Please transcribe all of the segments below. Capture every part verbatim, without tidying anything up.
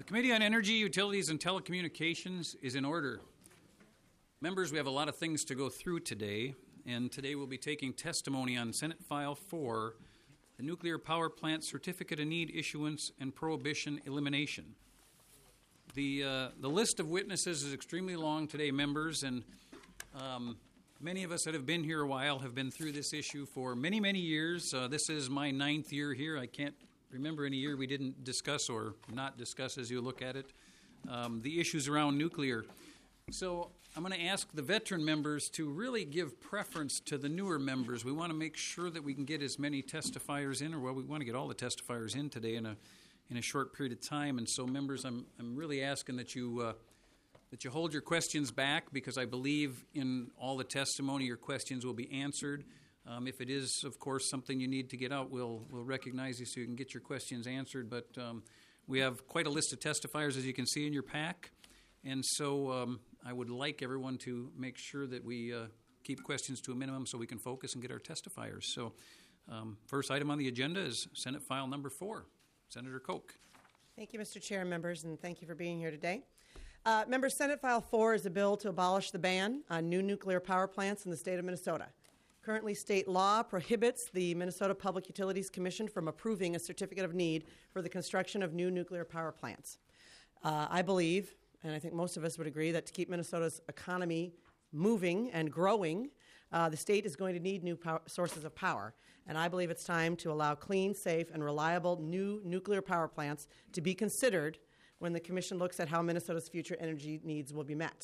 Committee on Energy, Utilities, and Telecommunications is in order. Members, we have a lot of things to go through today, and today we'll be taking testimony on Senate File four, the Nuclear Power Plant Certificate of Need Issuance and Prohibition Elimination. The, uh, the list of witnesses is extremely long today, members, and um, many of us that have been here a while have been through this issue for many, many years. Uh, this is my ninth year here. I can't remember any year we didn't discuss or not discuss as you look at it, um, the issues around nuclear. So I'm going to ask the veteran members to really give preference to the newer members. We want to make sure that we can get as many testifiers in, or well, we want to get all the testifiers in today in a in a short period of time. And so, members, I'm I'm really asking that you uh, that you hold your questions back, because I believe in all the testimony your questions will be answered. Um, if it is, of course, something you need to get out, we'll we'll recognize you so you can get your questions answered. But um, we have quite a list of testifiers, as you can see in your pack. And so um, I would like everyone to make sure that we uh, keep questions to a minimum so we can focus and get our testifiers. So um, first item on the agenda is Senate File number four. Senator Koch. Thank you, Mister Chair and members, and thank you for being here today. Uh, members, Senate File four is a bill to abolish the ban on new nuclear power plants in the state of Minnesota. Currently, state law prohibits the Minnesota Public Utilities Commission from approving a certificate of need for the construction of new nuclear power plants. Uh, I believe, and I think most of us would agree, that to keep Minnesota's economy moving and growing, uh, the state is going to need new power, sources of power. And I believe it's time to allow clean, safe, and reliable new nuclear power plants to be considered when the Commission looks at how Minnesota's future energy needs will be met.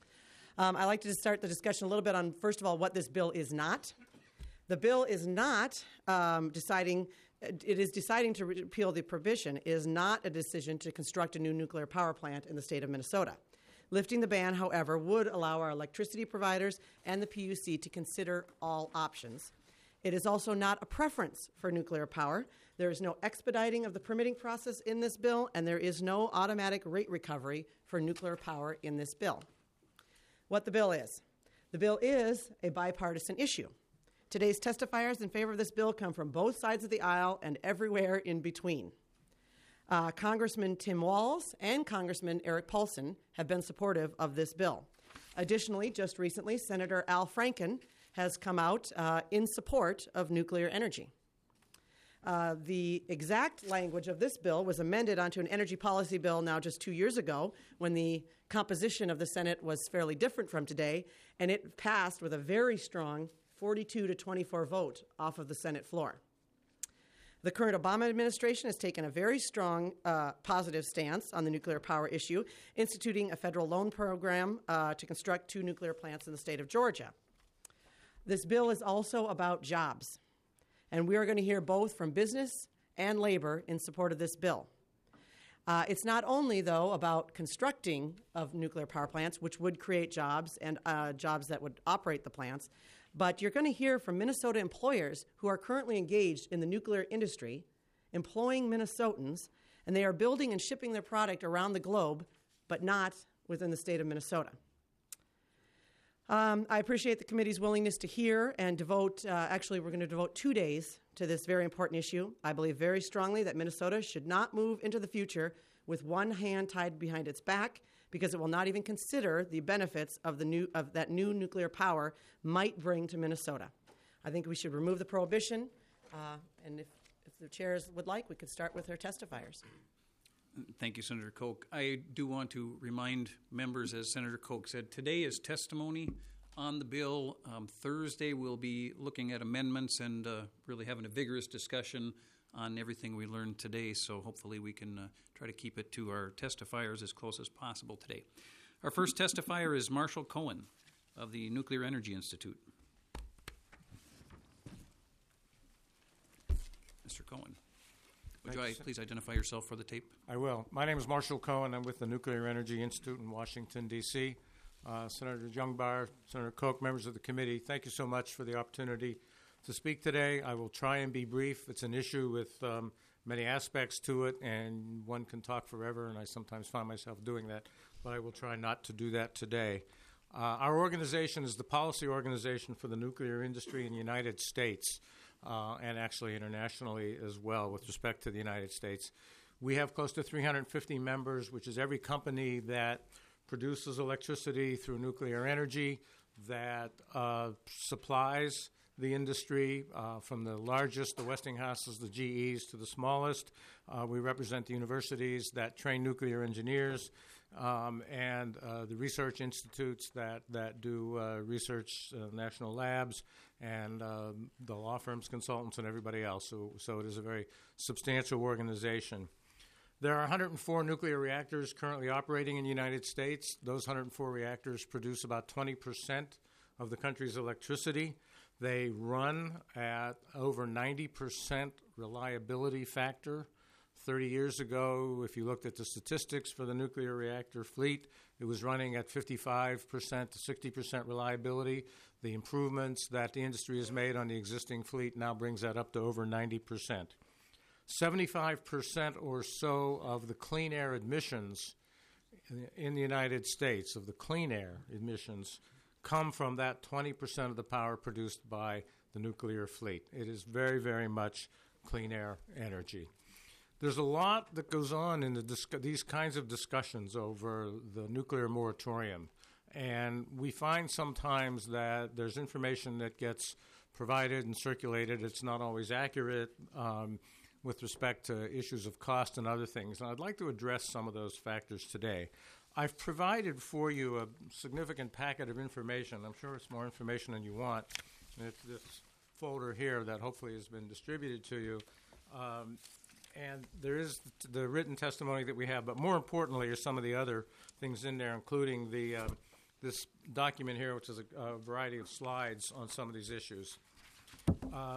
Um, I'd like to start the discussion a little bit on, first of all, what this bill is not. The bill is not um, deciding, it is deciding to repeal the prohibition, is not a decision to construct a new nuclear power plant in the state of Minnesota. Lifting the ban, however, would allow our electricity providers and the P U C to consider all options. It is also not a preference for nuclear power. There is no expediting of the permitting process in this bill, and there is no automatic rate recovery for nuclear power in this bill. What the bill is. The bill is a bipartisan issue. Today's testifiers in favor of this bill come from both sides of the aisle and everywhere in between. Uh, Congressman Tim Walz and Congressman Eric Paulson have been supportive of this bill. Additionally, just recently, Senator Al Franken has come out uh, in support of nuclear energy. Uh, the exact language of this bill was amended onto an energy policy bill now just two years ago, when the composition of the Senate was fairly different from today, and it passed with a very strong forty-two to twenty-four vote off of the Senate floor. The current Obama administration has taken a very strong uh, positive stance on the nuclear power issue, instituting a federal loan program uh, to construct two nuclear plants in the state of Georgia. This bill is also about jobs, and we are going to hear both from business and labor in support of this bill. Uh, it's not only, though, about constructing of nuclear power plants, which would create jobs and uh, jobs that would operate the plants, but you're going to hear from Minnesota employers who are currently engaged in the nuclear industry, employing Minnesotans, and they are building and shipping their product around the globe, but not within the state of Minnesota. Um, I appreciate the committee's willingness to hear and devote, uh, actually we're going to devote two days to this very important issue. I believe very strongly that Minnesota should not move into the future with one hand tied behind its back, because it will not even consider the benefits of the new of that new nuclear power might bring to Minnesota. I think we should remove the prohibition, uh, and if, if the chairs would like, we could start with our testifiers. Thank you, Senator Koch. I do want to remind members, as Senator Koch said, today is testimony on the bill. Um, Thursday we'll be looking at amendments and uh, really having a vigorous discussion on everything we learned today, so hopefully we can uh, try to keep it to our testifiers as close as possible today. Our first testifier is Marshall Cohen of the Nuclear Energy Institute. Mister Cohen, would Thanks. you please identify yourself for the tape? I will. My name is Marshall Cohen. I'm with the Nuclear Energy Institute in Washington, D C Uh, Senator Jungbar, Senator Koch, members of the committee, thank you so much for the opportunity to speak today. I will try and be brief. It's an issue with um, many aspects to it, and one can talk forever, and I sometimes find myself doing that, but I will try not to do that today. Uh, our organization is the policy organization for the nuclear industry in the United States, uh, and actually internationally as well with respect to the United States. We have close to three hundred fifty members, which is every company that produces electricity through nuclear energy, that uh, supplies the industry, uh, from the largest, the Westinghouses, the G Es, to the smallest. Uh, we represent the universities that train nuclear engineers, um, and uh, the research institutes that, that do uh, research, uh, national labs, and uh, the law firms, consultants, and everybody else. So, so it is a very substantial organization. There are one hundred four nuclear reactors currently operating in the United States. Those one hundred four reactors produce about twenty percent of the country's electricity. They run at over ninety percent reliability factor. thirty years ago, if you looked at the statistics for the nuclear reactor fleet, it was running at fifty-five percent to sixty percent reliability. The improvements that the industry has made on the existing fleet now brings that up to over ninety percent. seventy-five percent or so of the clean air emissions in the United States, of the clean air emissions, come from that twenty percent of the power produced by the nuclear fleet. It is very, very much clean air energy. There's a lot that goes on in the discu- these kinds of discussions over the nuclear moratorium, and we find sometimes that there's information that gets provided and circulated. It's not always accurate um, with respect to issues of cost and other things, and I'd like to address some of those factors today. I've provided for you a significant packet of information. I'm sure it's more information than you want. And it's this folder here that hopefully has been distributed to you. Um, and there is the written testimony that we have, but more importantly are some of the other things in there, including the uh, this document here, which is a, a variety of slides on some of these issues. Uh,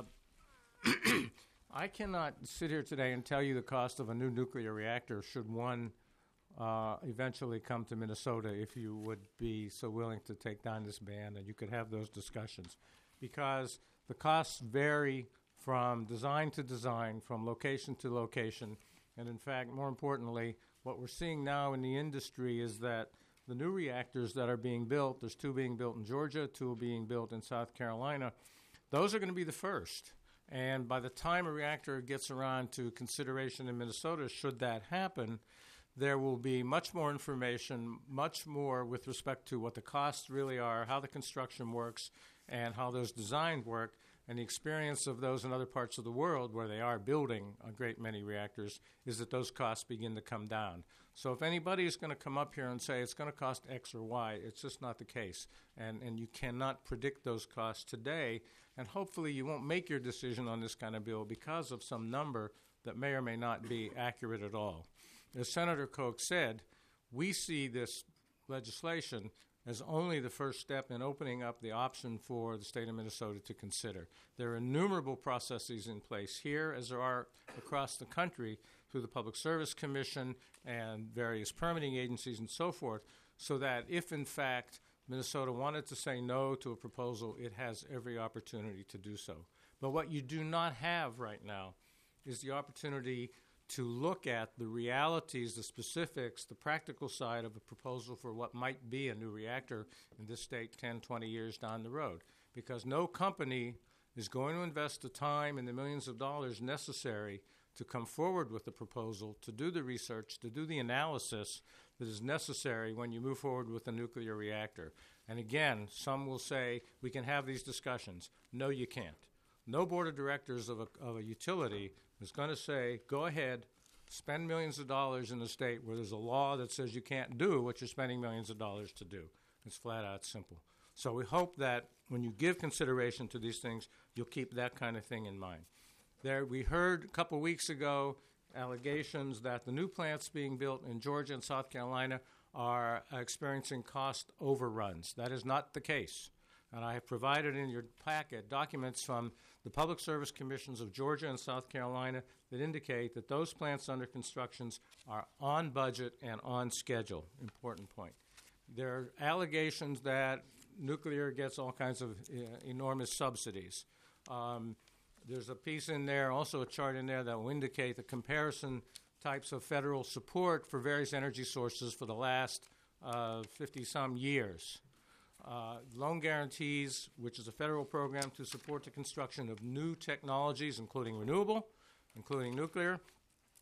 I cannot sit here today and tell you the cost of a new nuclear reactor should one Uh, eventually come to Minnesota, if you would be so willing to take down this ban, and you could have those discussions, because the costs vary from design to design, from location to location, and in fact, more importantly, what we're seeing now in the industry is that the new reactors that are being built, there's two being built in Georgia, two being built in South Carolina, those are going to be the first. And by the time a reactor gets around to consideration in Minnesota, should that happen, there will be much more information, much more with respect to what the costs really are, how the construction works, and how those designs work, and the experience of those in other parts of the world where they are building a great many reactors is that those costs begin to come down. So if anybody is going to come up here and say it's going to cost X or Y, it's just not the case. And, and you cannot predict those costs today, and hopefully you won't make your decision on this kind of bill because of some number that may or may not be accurate at all. As Senator Koch said, we see this legislation as only the first step in opening up the option for the state of Minnesota to consider. There are innumerable processes in place here, as there are across the country, through the Public Service Commission and various permitting agencies and so forth, so that if, in fact, Minnesota wanted to say no to a proposal, it has every opportunity to do so. But what you do not have right now is the opportunity to look at the realities, the specifics, the practical side of a proposal for what might be a new reactor in this state ten, twenty years down the road. Because no company is going to invest the time and the millions of dollars necessary to come forward with the proposal, to do the research, to do the analysis that is necessary when you move forward with a nuclear reactor. And again, some will say, we can have these discussions. No, you can't. No board of directors of a, of a utility is going to say, go ahead, spend millions of dollars in the state where there's a law that says you can't do what you're spending millions of dollars to do. It's flat out simple. So we hope that when you give consideration to these things, you'll keep that kind of thing in mind. There, we heard a couple weeks ago allegations that the new plants being built in Georgia and South Carolina are experiencing cost overruns. That is not the case. And I have provided in your packet documents from the Public Service Commissions of Georgia and South Carolina that indicate that those plants under construction are on budget and on schedule. Important point. There are allegations that nuclear gets all kinds of uh, enormous subsidies. Um, there's a piece in there, also a chart in there, that will indicate the comparison types of federal support for various energy sources for the last uh, fifty-some years. Uh, loan guarantees, which is a federal program to support the construction of new technologies, including renewable, including nuclear.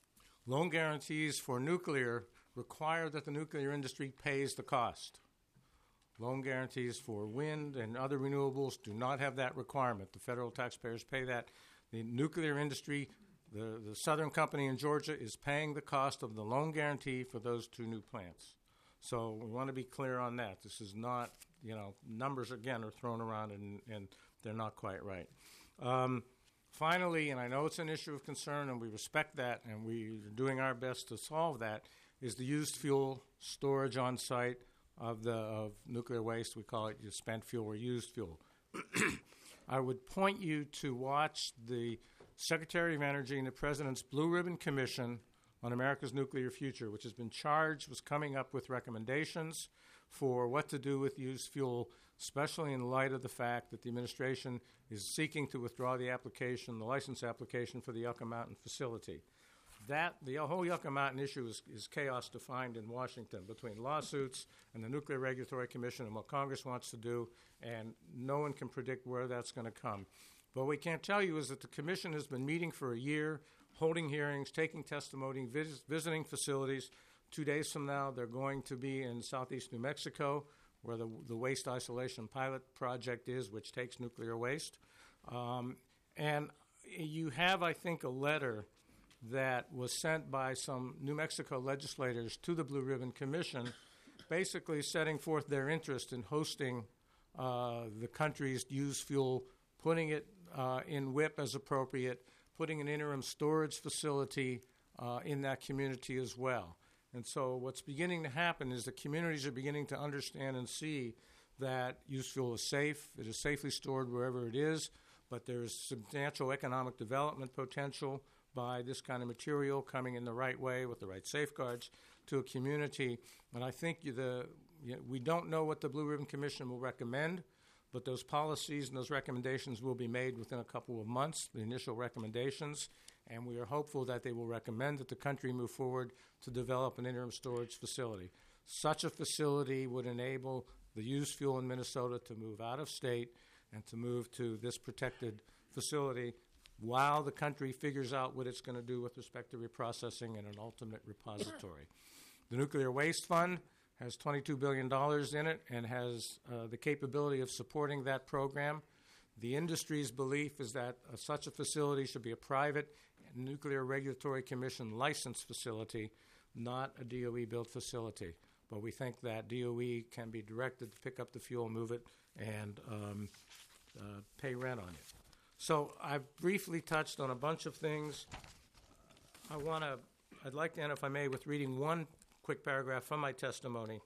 Loan guarantees for nuclear require that the nuclear industry pays the cost. Loan guarantees for wind and other renewables do not have that requirement. The federal taxpayers pay that. The nuclear industry, the, the Southern Company in Georgia, is paying the cost of the loan guarantee for those two new plants. So we want to be clear on that. This is not, you know, numbers, again, are thrown around and, and they're not quite right. Um, finally, and I know it's an issue of concern and we respect that and we are doing our best to solve that, is the used fuel storage on site of the of nuclear waste. We call it spent fuel or used fuel. I would point you to watch the Secretary of Energy and the President's Blue Ribbon Commission on America's Nuclear Future, which has been charged with coming up with recommendations for what to do with used fuel, especially in light of the fact that the administration is seeking to withdraw the application, the license application for the Yucca Mountain facility. That, the whole Yucca Mountain issue is, is chaos defined in Washington between lawsuits and the Nuclear Regulatory Commission and what Congress wants to do, and no one can predict where that's going to come. But what we can't tell you is that the Commission has been meeting for a year, holding hearings, taking testimony, vis- visiting facilities. Two days from now, they're going to be in southeast New Mexico, where the, the Waste Isolation Pilot Project is, which takes nuclear waste. Um, and you have, I think, a letter that was sent by some New Mexico legislators to the Blue Ribbon Commission, basically setting forth their interest in hosting uh, the country's used fuel, putting it uh, in W I P as appropriate, putting an interim storage facility uh, in that community as well. And so what's beginning to happen is the communities are beginning to understand and see that used fuel is safe, it is safely stored wherever it is, but there is substantial economic development potential by this kind of material coming in the right way with the right safeguards to a community. And I think the you know, we don't know what the Blue Ribbon Commission will recommend, but those policies and those recommendations will be made within a couple of months, the initial recommendations, and we are hopeful that they will recommend that the country move forward to develop an interim storage facility. Such a facility would enable the used fuel in Minnesota to move out of state and to move to this protected facility while the country figures out what it's going to do with respect to reprocessing and an ultimate repository. The Nuclear Waste Fund has twenty-two billion dollars in it and has uh, the capability of supporting that program. The industry's belief is that uh, such a facility should be a private Nuclear Regulatory Commission licensed facility, not a D O E-built facility. But we think that D O E can be directed to pick up the fuel, move it, and um, uh, pay rent on it. So I've briefly touched on a bunch of things. I want to, I'd like to end, if I may, with reading one quick paragraph from my testimony.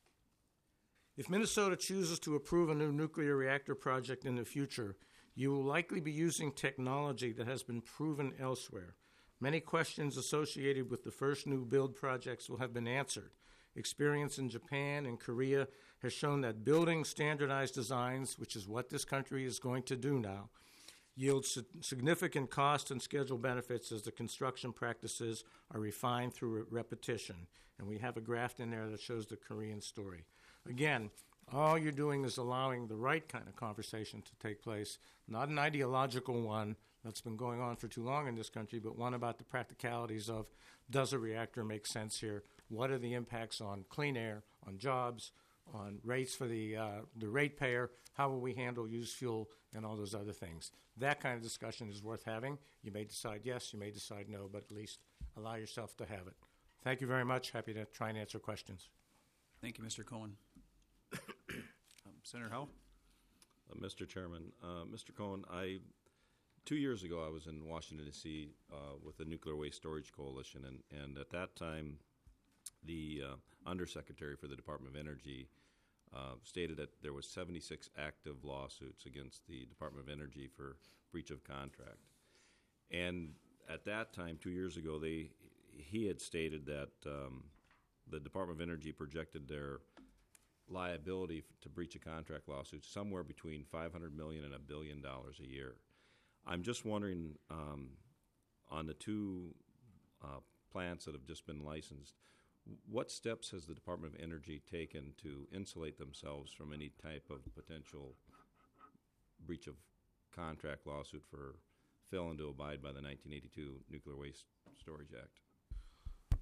If Minnesota chooses to approve a new nuclear reactor project in the future, you will likely be using technology that has been proven elsewhere. Many questions associated with the first new build projects will have been answered. Experience in Japan and Korea has shown that building standardized designs, which is what this country is going to do now, yields significant cost and schedule benefits as the construction practices are refined through re- repetition. And we have a graph in there that shows the Korean story. Again, all you're doing is allowing the right kind of conversation to take place, not an ideological one that's been going on for too long in this country, but one about the practicalities of, does a reactor make sense here? What are the impacts on clean air, on jobs, on rates for the uh, the ratepayer? How will we handle used fuel and all those other things? That kind of discussion is worth having. You may decide yes, you may decide no, but at least allow yourself to have it. Thank you very much. Happy to try and answer questions. Thank you, Mister Cohen. um, Senator Howe? Uh, Mister Chairman, uh, Mister Cohen, I two years ago I was in Washington, D C uh, with the Nuclear Waste Storage Coalition, and, and at that time the uh, Undersecretary for the Department of Energy uh, stated that there was seventy-six active lawsuits against the Department of Energy for breach of contract. And at that time, two years ago, they he had stated that um, the Department of Energy projected their liability to breach of contract lawsuits somewhere between five hundred million dollars and a billion dollars a year. I'm just wondering, um, on the two uh, plants that have just been licensed, what steps has the Department of Energy taken to insulate themselves from any type of potential breach of contract lawsuit for failing to abide by the nineteen eighty-two Nuclear Waste Storage Act?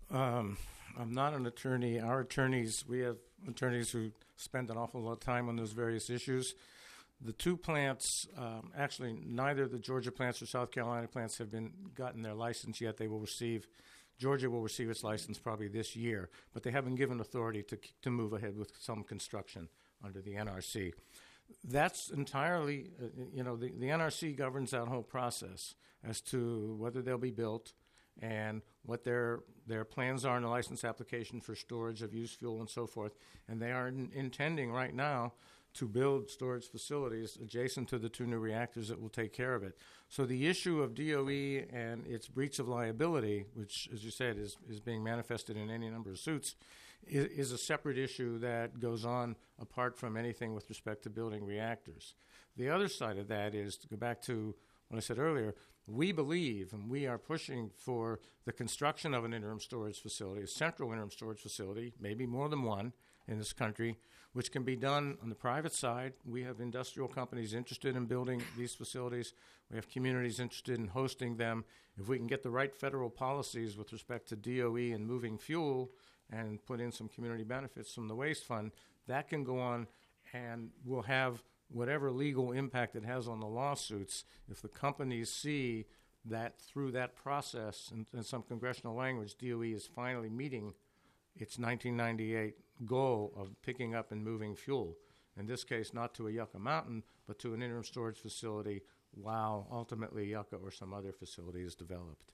Um, I'm not an attorney. Our attorneys, we have attorneys who spend an awful lot of time on those various issues. The two plants, um, actually, neither the Georgia plants or South Carolina plants have been gotten their license yet. They will receive, Georgia will receive its license probably this year, but they haven't given authority to to move ahead with some construction under the N R C. That's entirely, uh, you know, the, the N R C governs that whole process as to whether they'll be built and what their their plans are in the license application for storage of used fuel and so forth. And they are in, intending right now to build storage facilities adjacent to the two new reactors that will take care of it. So the issue of D O E and its breach of liability, which, as you said, is, is being manifested in any number of suits, is, is a separate issue that goes on apart from anything with respect to building reactors. The other side of that is, to go back to what I said earlier, we believe and we are pushing for the construction of an interim storage facility, a central interim storage facility, maybe more than one in this country, which can be done on the private side. We have industrial companies interested in building these facilities. We have communities interested in hosting them. If we can get the right federal policies with respect to D O E and moving fuel and put in some community benefits from the waste fund, that can go on and will have whatever legal impact it has on the lawsuits. If the companies see that through that process and, and some congressional language, D O E is finally meeting its nineteen ninety-eight goal of picking up and moving fuel. In this case, not to a Yucca Mountain, but to an interim storage facility while ultimately Yucca or some other facility is developed.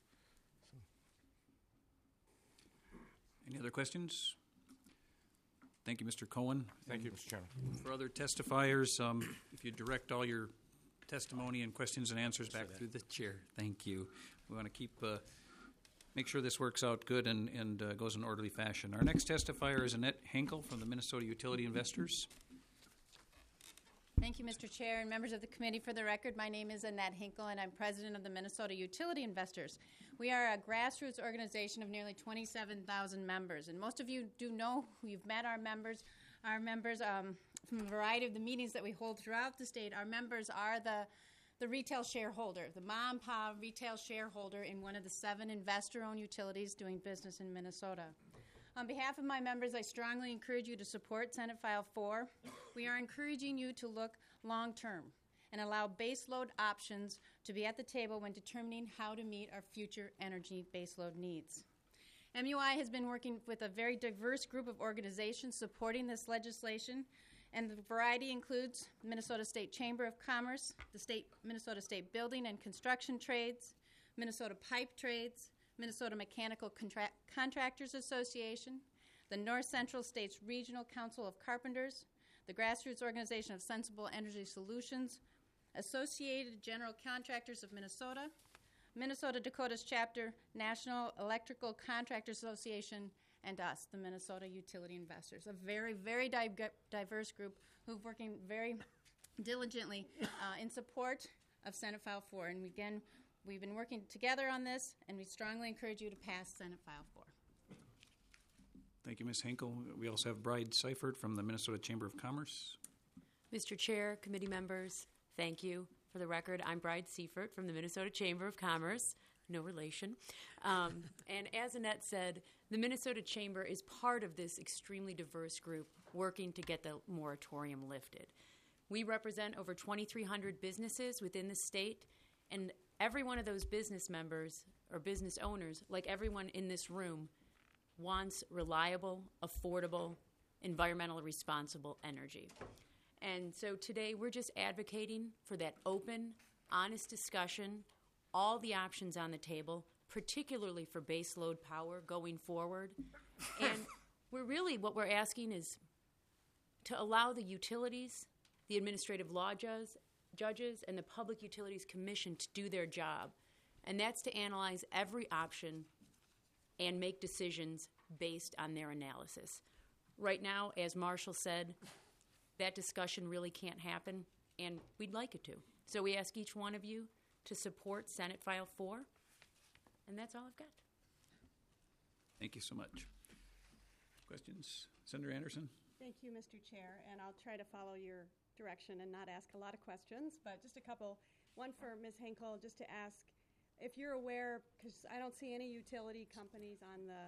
Any other questions? Thank you, Mister Cohen. Thank you, Mister Chairman. For other testifiers, um, if you direct all your testimony and questions and answers back through the chair. Thank you. We want to keep, uh, make sure this works out good and, and uh, goes in orderly fashion. Our next testifier is Annette Henkel from the Minnesota Utility Investors. Thank you, Mister Chair, and members of the committee. For the record, my name is Annette Hinkle, and I'm president of the Minnesota Utility Investors. We are a grassroots organization of nearly twenty-seven thousand members, and most of you do know, you've met our members. Our members, um, from a variety of the meetings that we hold throughout the state, our members are the, the retail shareholder, the mom and pop retail shareholder in one of the seven investor-owned utilities doing business in Minnesota. On behalf of my members, I strongly encourage you to support Senate File four. We are encouraging you to look long-term and allow baseload options to be at the table when determining how to meet our future energy baseload needs. M U I has been working with a very diverse group of organizations supporting this legislation, and the variety includes the Minnesota State Chamber of Commerce, the State Minnesota State Building and Construction Trades, Minnesota Pipe Trades, Minnesota Mechanical Contra- Contractors Association, the North Central States Regional Council of Carpenters, the Grassroots Organization of Sensible Energy Solutions, Associated General Contractors of Minnesota, Minnesota Dakota's Chapter, National Electrical Contractors Association, and us, the Minnesota Utility Investors, a very, very di- diverse group who've working very diligently uh, in support of Senate File four. And again, we've been working together on this, and we strongly encourage you to pass Senate File four. Thank you, Miz Henkel. We also have Bride Seifert from the Minnesota Chamber of Commerce. Mister Chair, committee members, thank you. For the record, I'm Bride Seifert from the Minnesota Chamber of Commerce. No relation. Um, and as Annette said, the Minnesota Chamber is part of this extremely diverse group working to get the moratorium lifted. We represent over twenty-three hundred businesses within the state, and every one of those business members or business owners, like everyone in this room, wants reliable, affordable, environmentally responsible energy. And so today we're just advocating for that open, honest discussion, all the options on the table, particularly for baseload power going forward. And we're really, what we're asking is to allow the utilities, the administrative law judges, judges, and the Public Utilities Commission to do their job. And that's to analyze every option and make decisions based on their analysis. Right now, as Marshall said, that discussion really can't happen, and we'd like it to. So we ask each one of you to support Senate File four, and that's all I've got. Thank you so much. Questions? Senator Anderson? Thank you, Mister Chair, and I'll try to follow your direction and not ask a lot of questions, but just a couple. One for Miz Henkel, just to ask if you're aware, because I don't see any utility companies on the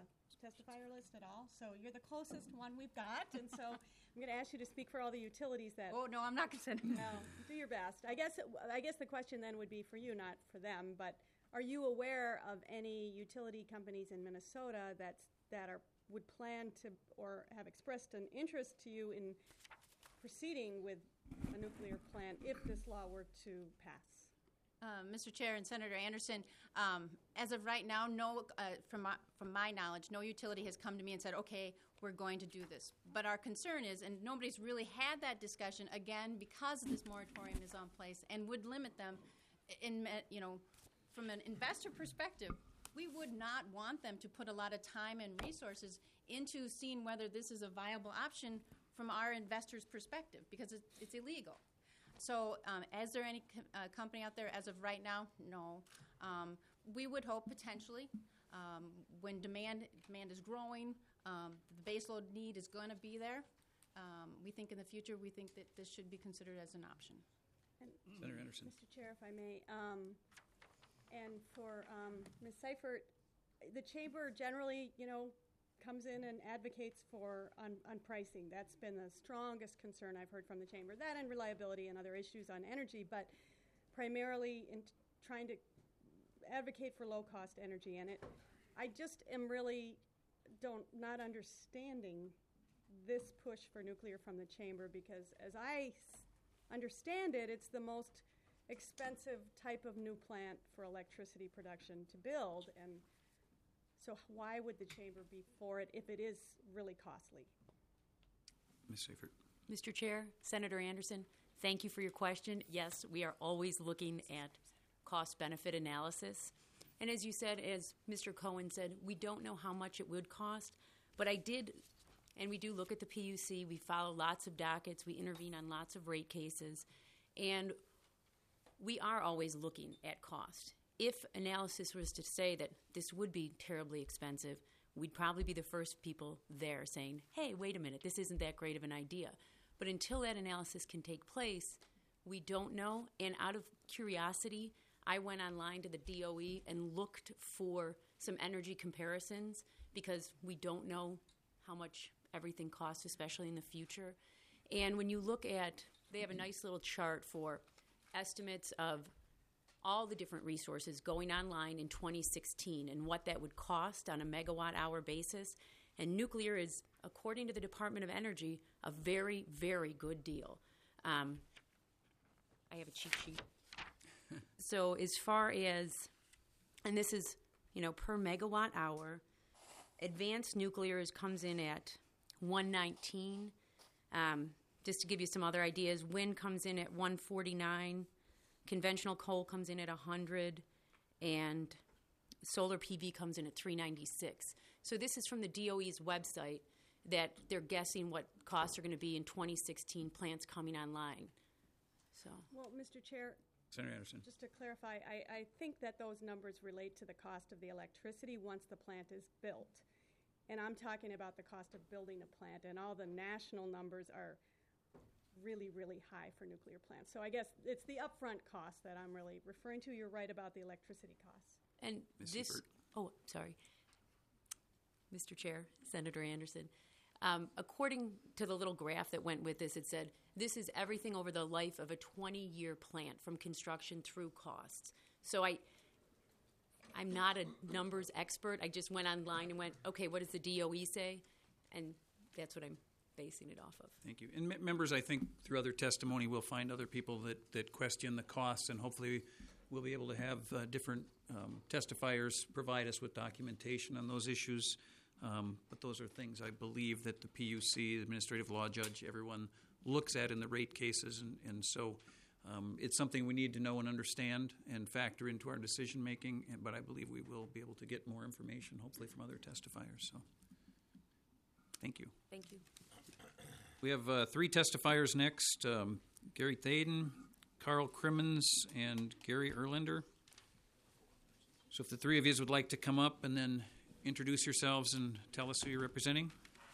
testifier list at all, so you're the closest one we've got, and so I'm going to ask you to speak for all the utilities that. Oh, no, I'm not going to. No, do your best. I guess, I guess the question then would be for you, not for them, but are you aware of any utility companies in Minnesota that's, that are, would plan to, or have expressed an interest to you in proceeding with a nuclear plant if this law were to pass? Uh, Mister Chair and Senator Anderson, um, as of right now, no, uh, from, my, from my knowledge, no utility has come to me and said, okay, we're going to do this. But our concern is, and nobody's really had that discussion, again, because this moratorium is on place and would limit them, in, you know, from an investor perspective, we would not want them to put a lot of time and resources into seeing whether this is a viable option from our investors' perspective, because it's, it's illegal. So um, is there any co- uh, company out there as of right now? No. Um, we would hope potentially um, when demand demand is growing, um, the baseload need is going to be there. Um, we think in the future, we think that this should be considered as an option. And Senator Anderson. Mister Chair, if I may, um, and for um, Miz Seifert, the chamber generally, you know, comes in and advocates for on, on pricing. That's been the strongest concern I've heard from the chamber. That and reliability and other issues on energy, but primarily in t- trying to advocate for low-cost energy. And it, I just am really don't not understanding this push for nuclear from the chamber, because as I s- understand it, it's the most expensive type of new plant for electricity production to build, and so why would the chamber be for it if it is really costly? Miz Seifert. Mister Chair, Senator Anderson, thank you for your question. Yes, we are always looking at cost-benefit analysis. And as you said, as Mister Cohen said, we don't know how much it would cost, but I did, and we do look at the P U C. We follow lots of dockets. We intervene on lots of rate cases. And we are always looking at cost. If analysis was to say that this would be terribly expensive, we'd probably be the first people there saying, hey, wait a minute, this isn't that great of an idea. But until that analysis can take place, we don't know. And out of curiosity, I went online to the D O E and looked for some energy comparisons, because we don't know how much everything costs, especially in the future. And when you look at, they have a nice little chart for estimates of all the different resources going online in twenty sixteen and what that would cost on a megawatt hour basis. And nuclear is, according to the Department of Energy, a very, very good deal. Um, I have a cheat sheet. So as far as, and this is, you know, per megawatt hour, advanced nuclear is, comes in at one nineteen. Um, just to give you some other ideas, wind comes in at one forty-nine. Conventional coal comes in at one hundred, and solar P V comes in at three ninety-six. So this is from the D O E's website that they're guessing what costs are going to be in twenty sixteen plants coming online. So, Well, Mister Chair, Senator Anderson. just to clarify, I, I think that those numbers relate to the cost of the electricity once the plant is built. And I'm talking about the cost of building a plant, and all the national numbers are really, really high for nuclear plants. So I guess it's the upfront cost that I'm really referring to. You're right about the electricity costs. and Miz this, Seifert. oh, sorry, Mister Chair, Senator Anderson. Um, according to the little graph that went with this, it said this is everything over the life of a twenty-year plant, from construction through costs. So I, I'm not a numbers expert. I just went online and went, okay, what does the D O E say? And that's what I'm basing it off of. Thank you. And me- members, I think through other testimony, we'll find other people that, that question the costs, and hopefully we'll be able to have uh, different um, testifiers provide us with documentation on those issues. Um, but those are things I believe that the P U C, the administrative law judge, everyone looks at in the rate cases, and, and so um, it's something we need to know and understand and factor into our decision making. And, but I believe we will be able to get more information, hopefully from other testifiers. So, thank you. Thank you. We have uh, three testifiers next, um, Gary Thaden, Carl Crimmins, and Gary Erlander. So if the three of you would like to come up and then introduce yourselves and tell us who you're representing.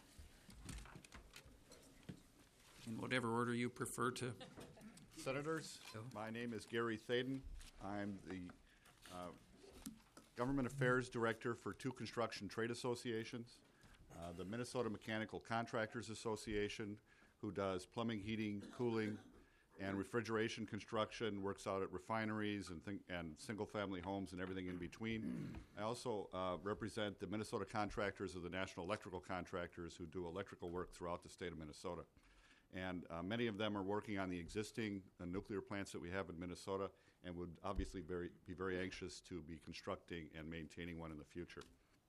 In whatever order you prefer to. Senators, my name is Gary Thaden. I'm the uh, Government Affairs Director for two construction trade associations, uh, the Minnesota Mechanical Contractors Association, who does plumbing, heating, cooling, and refrigeration construction, works out at refineries and, th- and single-family homes and everything in between. I also uh, represent the Minnesota contractors of the National Electrical Contractors, who do electrical work throughout the state of Minnesota. And uh, many of them are working on the existing uh, nuclear plants that we have in Minnesota, and would obviously very, be very anxious to be constructing and maintaining one in the future.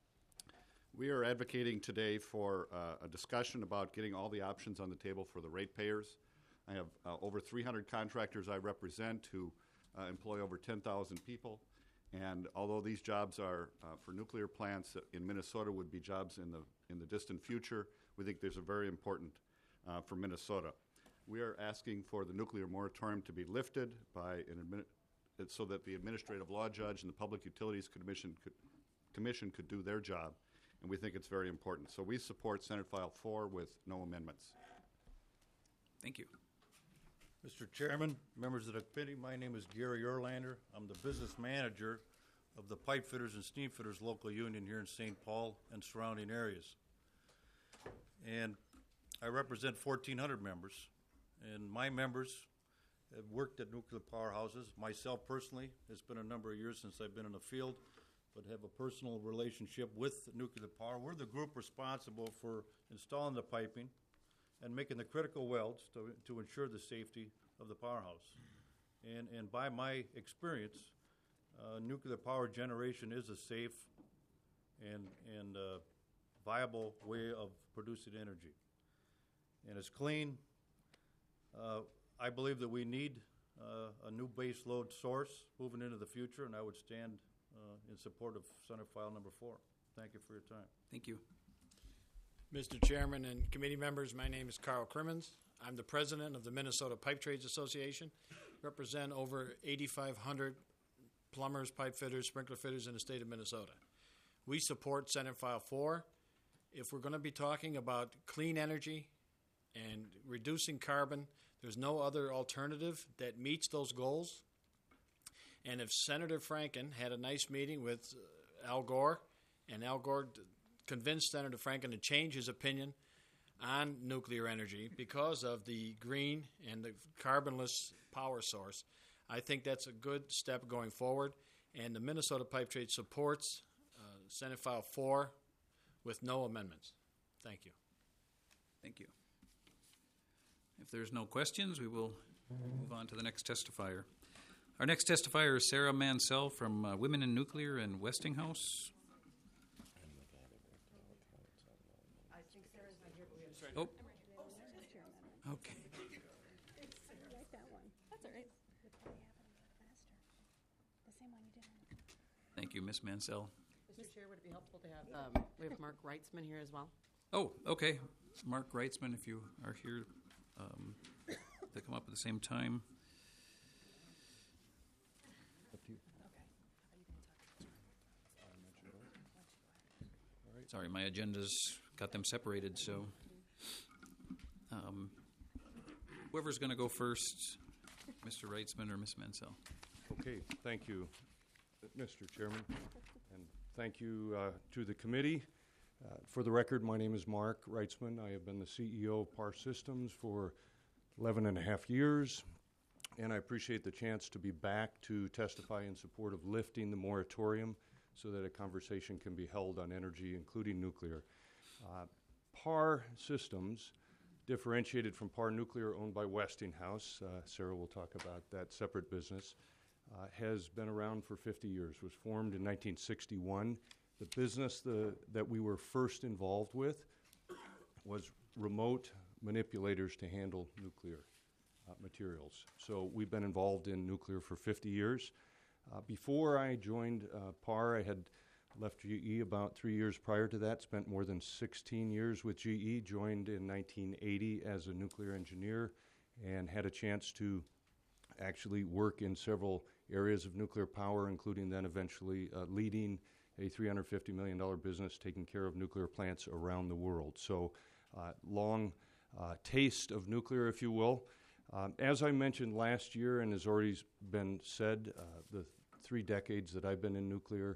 We are advocating today for uh, a discussion about getting all the options on the table for the ratepayers. I have uh, over three hundred contractors I represent who uh, employ over ten thousand people, and although these jobs are uh, for nuclear plants in Minnesota would be jobs in the in the distant future, we think there's a very important uh, for Minnesota. We are asking for the nuclear moratorium to be lifted by an admin- so that the administrative law judge and the Public Utilities Commission could, Commission could do their job, and we think it's very important. So we support Senate File four with no amendments. Thank you. Mister Chairman, members of the committee, my name is Gary Erlander. I'm the business manager of the Pipe Fitters and Steam Fitters local union here in Saint Paul and surrounding areas. And I represent fourteen hundred members, and my members have worked at nuclear powerhouses. Myself personally, it's been a number of years since I've been in the field, but have a personal relationship with nuclear power. We're the group responsible for installing the piping and making the critical welds to, to ensure the safety of the powerhouse. And, and by my experience, uh, nuclear power generation is a safe and, and uh, viable way of producing energy. And it's clean. Uh, I believe that we need uh, a new base load source moving into the future, and I would stand uh, in support of Senate File number four. Thank you for your time. Thank you. Mister Chairman and committee members, my name is Carl Crimmins. I'm the president of the Minnesota Pipe Trades Association. Represent over eighty-five hundred plumbers, pipe fitters, sprinkler fitters in the state of Minnesota. We support Senate File four. If we're going to be talking about clean energy and reducing carbon, there's no other alternative that meets those goals. And if Senator Franken had a nice meeting with uh, Al Gore, and Al Gore d- convinced Senator Franken to change his opinion on nuclear energy because of the green and the carbonless power source, I think that's a good step going forward. And the Minnesota Pipe Trade supports uh, Senate File four with no amendments. Thank you. Thank you. If there's no questions, we will move on to the next testifier. Our next testifier is Sarah Mansell from uh, Women in Nuclear in Westinghouse. I think Sarah's not here, but we have Oh. Okay. I like that one. That's all right. You'll probably have it a little faster. The same one you did on. Thank you, Miss Mansell. Mister Chair, would it be helpful to have, um, we have Mark Reitzman here as well? Oh, okay. Mark Reitzman, if you are here, um, they come up at the same time. Sorry, my agenda's got them separated, so um, whoever's going to go first, Mister Reitzman or Miss Mansell. Okay, thank you, Mister Chairman, and thank you uh, to the committee. Uh, for the record, my name is Mark Reitzman. I have been the C E O of Par Systems for eleven and a half years, and I appreciate the chance to be back to testify in support of lifting the moratorium so that a conversation can be held on energy, including nuclear. Uh, Par Systems, differentiated from Par Nuclear, owned by Westinghouse, uh, Sarah will talk about that separate business, uh, has been around for fifty years, was formed in nineteen sixty-one. The business the, that we were first involved with was remote manipulators to handle nuclear uh, materials. So we've been involved in nuclear for fifty years. Uh, before I joined uh, Par, I had left G E about three years prior to that, spent more than sixteen years with G E, joined in nineteen eighty as a nuclear engineer, and had a chance to actually work in several areas of nuclear power, including then eventually uh, leading a three hundred fifty million dollars business taking care of nuclear plants around the world. So uh, long uh, taste of nuclear, if you will. Um, as I mentioned last year, and has already been said, uh, the three decades that I've been in nuclear,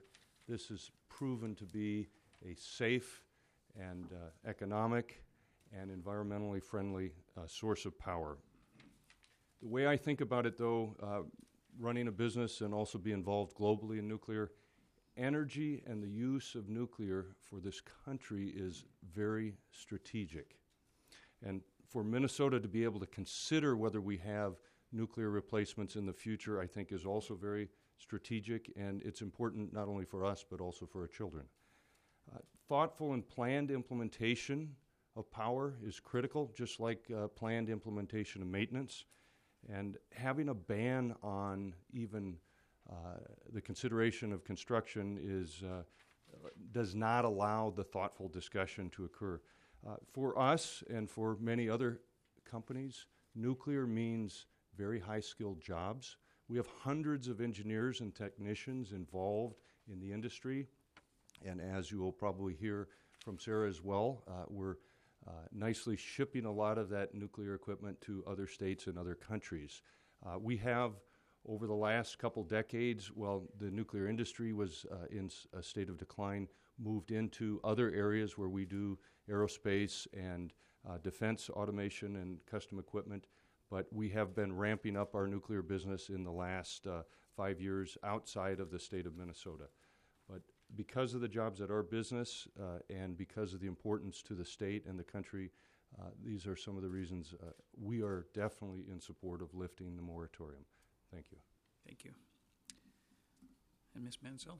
this has proven to be a safe and uh, economic and environmentally friendly uh, source of power. The way I think about it, though, uh, running a business and also be involved globally in nuclear, energy and the use of nuclear for this country is very strategic. And for Minnesota to be able to consider whether we have nuclear replacements in the future, I think is also very strategic, and it's important not only for us but also for our children. Uh, thoughtful and planned implementation of power is critical, just like uh, planned implementation of maintenance. And having a ban on even uh, the consideration of construction is uh, does not allow the thoughtful discussion to occur. Uh, for us and for many other companies, nuclear means very high-skilled jobs. We have hundreds of engineers and technicians involved in the industry, and as you will probably hear from Sarah as well, uh, we're uh, nicely shipping a lot of that nuclear equipment to other states and other countries. Uh, we have, over the last couple decades, while the nuclear industry was uh, in a state of decline, moved into other areas where we do aerospace and uh, defense automation and custom equipment. But we have been ramping up our nuclear business in the last uh, five years outside of the state of Minnesota. But because of the jobs at our business uh, and because of the importance to the state and the country, uh, these are some of the reasons uh, we are definitely in support of lifting the moratorium. Thank you. Thank you. And Miz Mansell?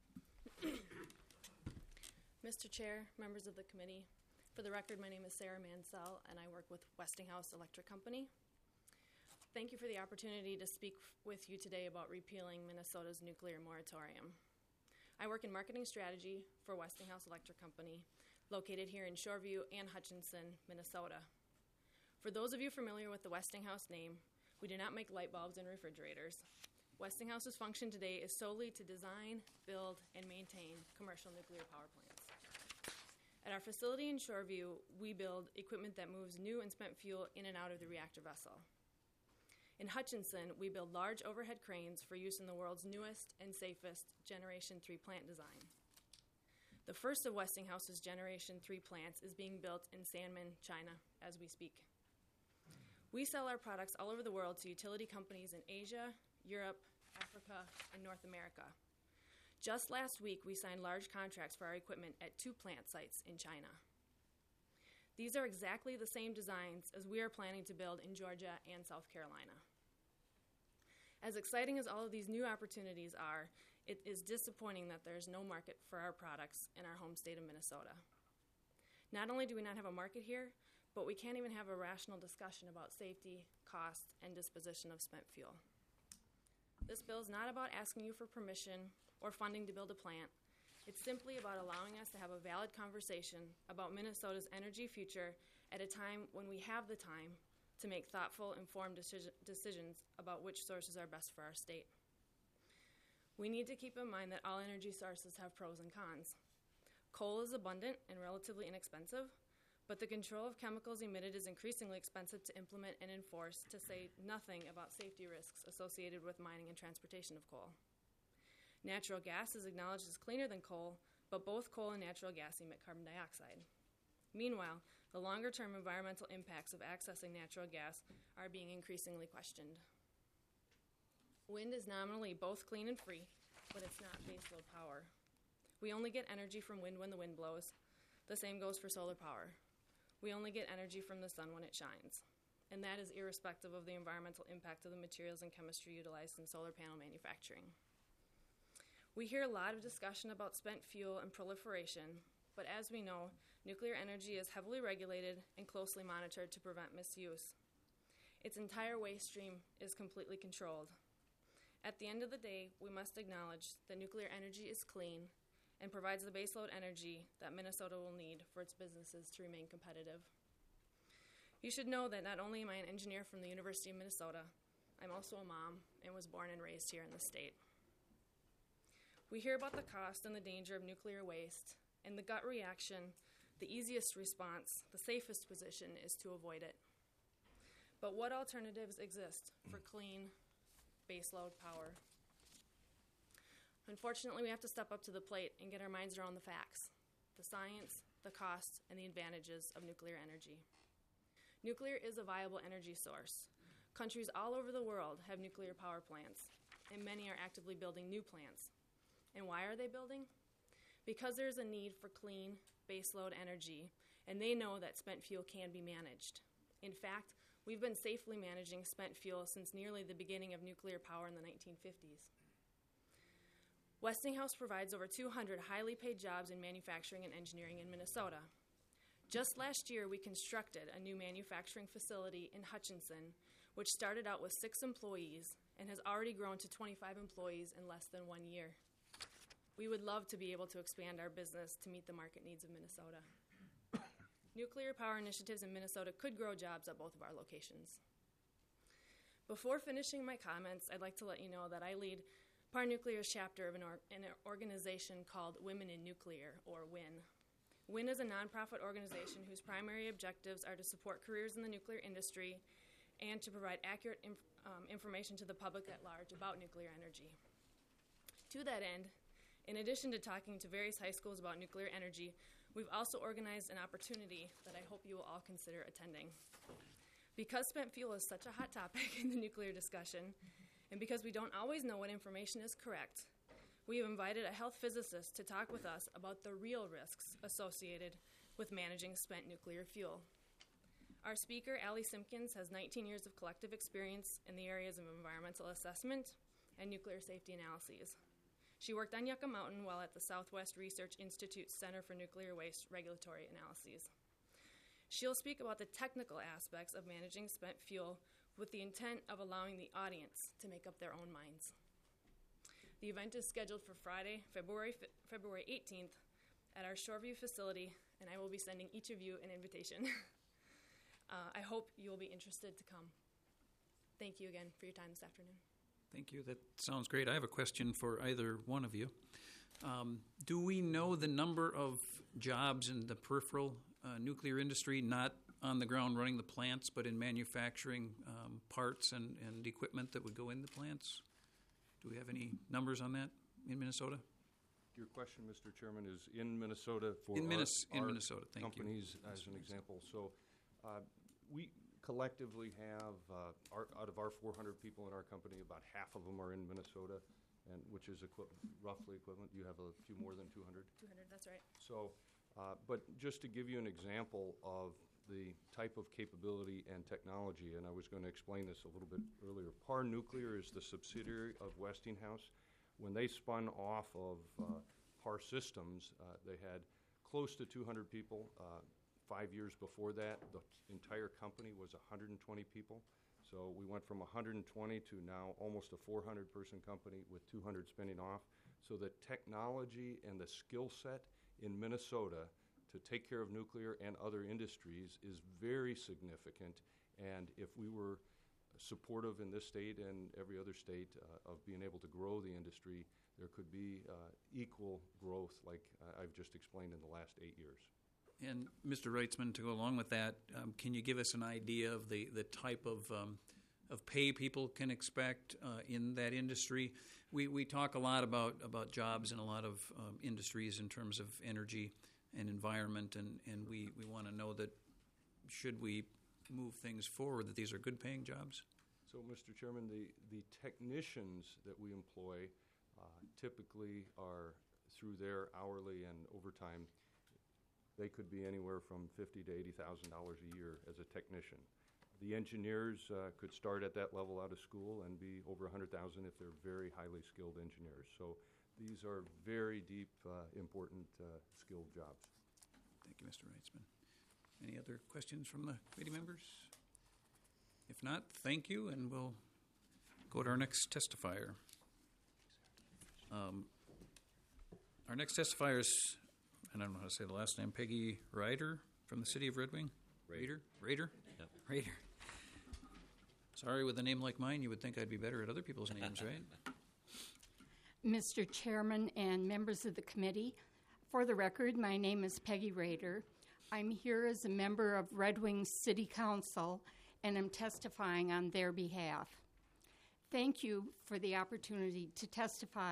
Mister Chair, members of the committee, for the record, my name is Sarah Mansell, and I work with Westinghouse Electric Company. Thank you for the opportunity to speak f- with you today about repealing Minnesota's nuclear moratorium. I work in marketing strategy for Westinghouse Electric Company, located here in Shoreview and Hutchinson, Minnesota. For those of you familiar with the Westinghouse name, we do not make light bulbs and refrigerators. Westinghouse's function today is solely to design, build, and maintain commercial nuclear power plants. At our facility in Shoreview, we build equipment that moves new and spent fuel in and out of the reactor vessel. In Hutchinson, we build large overhead cranes for use in the world's newest and safest Generation three plant design. The first of Westinghouse's Generation three plants is being built in Sanmen, China, as we speak. We sell our products all over the world to utility companies in Asia, Europe, Africa, and North America. Just last week, we signed large contracts for our equipment at two plant sites in China. These are exactly the same designs as we are planning to build in Georgia and South Carolina. As exciting as all of these new opportunities are, it is disappointing that there is no market for our products in our home state of Minnesota. Not only do we not have a market here, but we can't even have a rational discussion about safety, cost, and disposition of spent fuel. This bill is not about asking you for permission or funding to build a plant. It's simply about allowing us to have a valid conversation about Minnesota's energy future at a time when we have the time to make thoughtful, informed decision, decisions about which sources are best for our state. We need to keep in mind that all energy sources have pros and cons. Coal is abundant and relatively inexpensive, but the control of chemicals emitted is increasingly expensive to implement and enforce, to say nothing about safety risks associated with mining and transportation of coal. Natural gas is acknowledged as cleaner than coal, but both coal and natural gas emit carbon dioxide. Meanwhile, the longer-term environmental impacts of accessing natural gas are being increasingly questioned. Wind is nominally both clean and free, but it's not baseload power. We only get energy from wind when the wind blows. The same goes for solar power. We only get energy from the sun when it shines. And that is irrespective of the environmental impact of the materials and chemistry utilized in solar panel manufacturing. We hear a lot of discussion about spent fuel and proliferation, but as we know, nuclear energy is heavily regulated and closely monitored to prevent misuse. Its entire waste stream is completely controlled. At the end of the day, we must acknowledge that nuclear energy is clean and provides the baseload energy that Minnesota will need for its businesses to remain competitive. You should know that not only am I an engineer from the University of Minnesota, I'm also a mom and was born and raised here in the state. We hear about the cost and the danger of nuclear waste, and the gut reaction, the easiest response, the safest position is to avoid it. But what alternatives exist for clean baseload power? Unfortunately, we have to step up to the plate and get our minds around the facts, the science, the costs, and the advantages of nuclear energy. Nuclear is a viable energy source. Countries all over the world have nuclear power plants, and many are actively building new plants. And why are they building? Because there's a need for clean, baseload energy, and they know that spent fuel can be managed. In fact, we've been safely managing spent fuel since nearly the beginning of nuclear power in the nineteen fifties. Westinghouse provides over two hundred highly paid jobs in manufacturing and engineering in Minnesota. Just last year, we constructed a new manufacturing facility in Hutchinson, which started out with six employees and has already grown to twenty-five employees in less than one year. We would love to be able to expand our business to meet the market needs of Minnesota. Nuclear power initiatives in Minnesota could grow jobs at both of our locations. Before finishing my comments, I'd like to let you know that I lead Par Nuclear's chapter of an, or, an organization called Women in Nuclear, or WIN. WIN is a nonprofit organization whose primary objectives are to support careers in the nuclear industry and to provide accurate inf- um, information to the public at large about nuclear energy. To that end, in addition to talking to various high schools about nuclear energy, we've also organized an opportunity that I hope you will all consider attending. Because spent fuel is such a hot topic in the nuclear discussion, and because we don't always know what information is correct, we have invited a health physicist to talk with us about the real risks associated with managing spent nuclear fuel. Our speaker, Allie Simpkins, has nineteen years of collective experience in the areas of environmental assessment and nuclear safety analyses. She worked on Yucca Mountain while at the Southwest Research Institute's Center for Nuclear Waste Regulatory Analyses. She'll speak about the technical aspects of managing spent fuel with the intent of allowing the audience to make up their own minds. The event is scheduled for Friday, February February eighteenth at our Shoreview facility, and I will be sending each of you an invitation. uh, I hope you will be interested to come. Thank you again for your time this afternoon. Thank you. That sounds great. I have a question for either one of you. Um, do we know the number of jobs in the peripheral uh, nuclear industry, not on the ground running the plants, but in manufacturing um, parts and, and equipment that would go in the plants? Do we have any numbers on that in Minnesota? Your question, Mister Chairman, is in Minnesota for in, our, Minnes- in our Minnesota. Thank companies, you. as an example. So uh, we collectively have, uh, our, out of our four hundred people in our company, about half of them are in Minnesota, and which is equi- roughly equivalent. You have a few more than two hundred? two hundred, that's right. So, uh, but just to give you an example of the type of capability and technology, and I was going to explain this a little bit earlier. Par Nuclear is the subsidiary of Westinghouse. When they spun off of uh, Par Systems, uh, they had close to two hundred people. Uh, five years before that, the entire company was one hundred twenty people. So we went from one hundred twenty to now almost a four hundred person company with two hundred spinning off. So the technology and the skill set in Minnesota to take care of nuclear and other industries is very significant. And if we were supportive in this state and every other state uh, of being able to grow the industry, there could be uh, equal growth like uh, I've just explained in the last eight years. And Mister Reitzman, to go along with that, um, can you give us an idea of the, the type of um, of pay people can expect uh, in that industry? We we talk a lot about, about jobs in a lot of um, industries in terms of energy and environment, and, and we, we want to know that should we move things forward, that these are good paying jobs? So, Mister Chairman, the, the technicians that we employ uh, typically are, through their hourly and overtime, they could be anywhere from fifty thousand to eighty thousand dollars a year as a technician. The engineers uh, could start at that level out of school and be over one hundred thousand dollars if they're very highly skilled engineers. So these are very deep, uh, important, uh, skilled jobs. Thank you, Mister Reitzman. Any other questions from the committee members? If not, thank you, and we'll go to our next testifier. Um, our next testifier is, I don't know how to say the last name, Peggy Ryder from the city of Red Wing? Raider? Raider? Yep. Raider. Sorry, with a name like mine, you would think I'd be better at other people's names, right? Mister Chairman and members of the committee, for the record, my name is Peggy Rader. I'm here as a member of Red Wing City Council, and I'm testifying on their behalf. Thank you for the opportunity to testify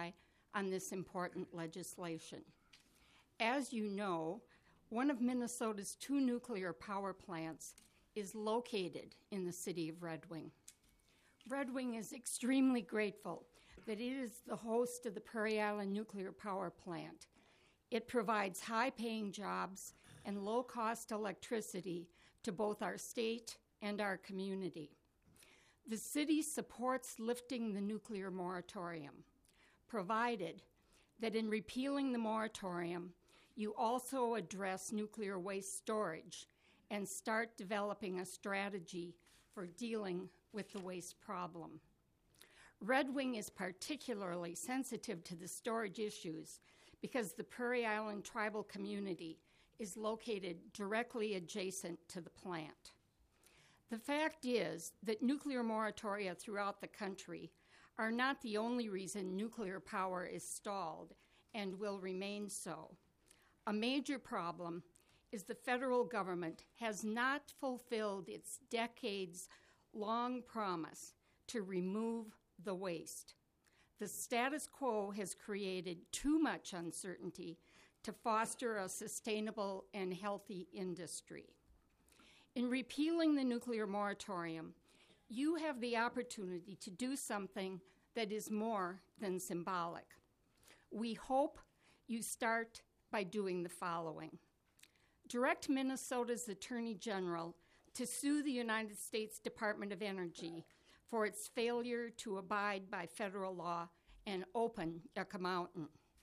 on this important legislation. As you know, one of Minnesota's two nuclear power plants is located in the city of Red Wing. Red Wing is extremely grateful that it is the host of the Prairie Island Nuclear Power Plant. It provides high-paying jobs and low-cost electricity to both our state and our community. The city supports lifting the nuclear moratorium, provided that in repealing the moratorium, you also address nuclear waste storage and start developing a strategy for dealing with the waste problem. Red Wing is particularly sensitive to the storage issues because the Prairie Island tribal community is located directly adjacent to the plant. The fact is that nuclear moratoria throughout the country are not the only reason nuclear power is stalled and will remain so. A major problem is the federal government has not fulfilled its decades-long promise to remove the waste. The status quo has created too much uncertainty to foster a sustainable and healthy industry. In repealing the nuclear moratorium, you have the opportunity to do something that is more than symbolic. We hope you start by doing the following. Direct Minnesota's Attorney General to sue the United States Department of Energy for its failure to abide by federal law and open Yucca Mountain.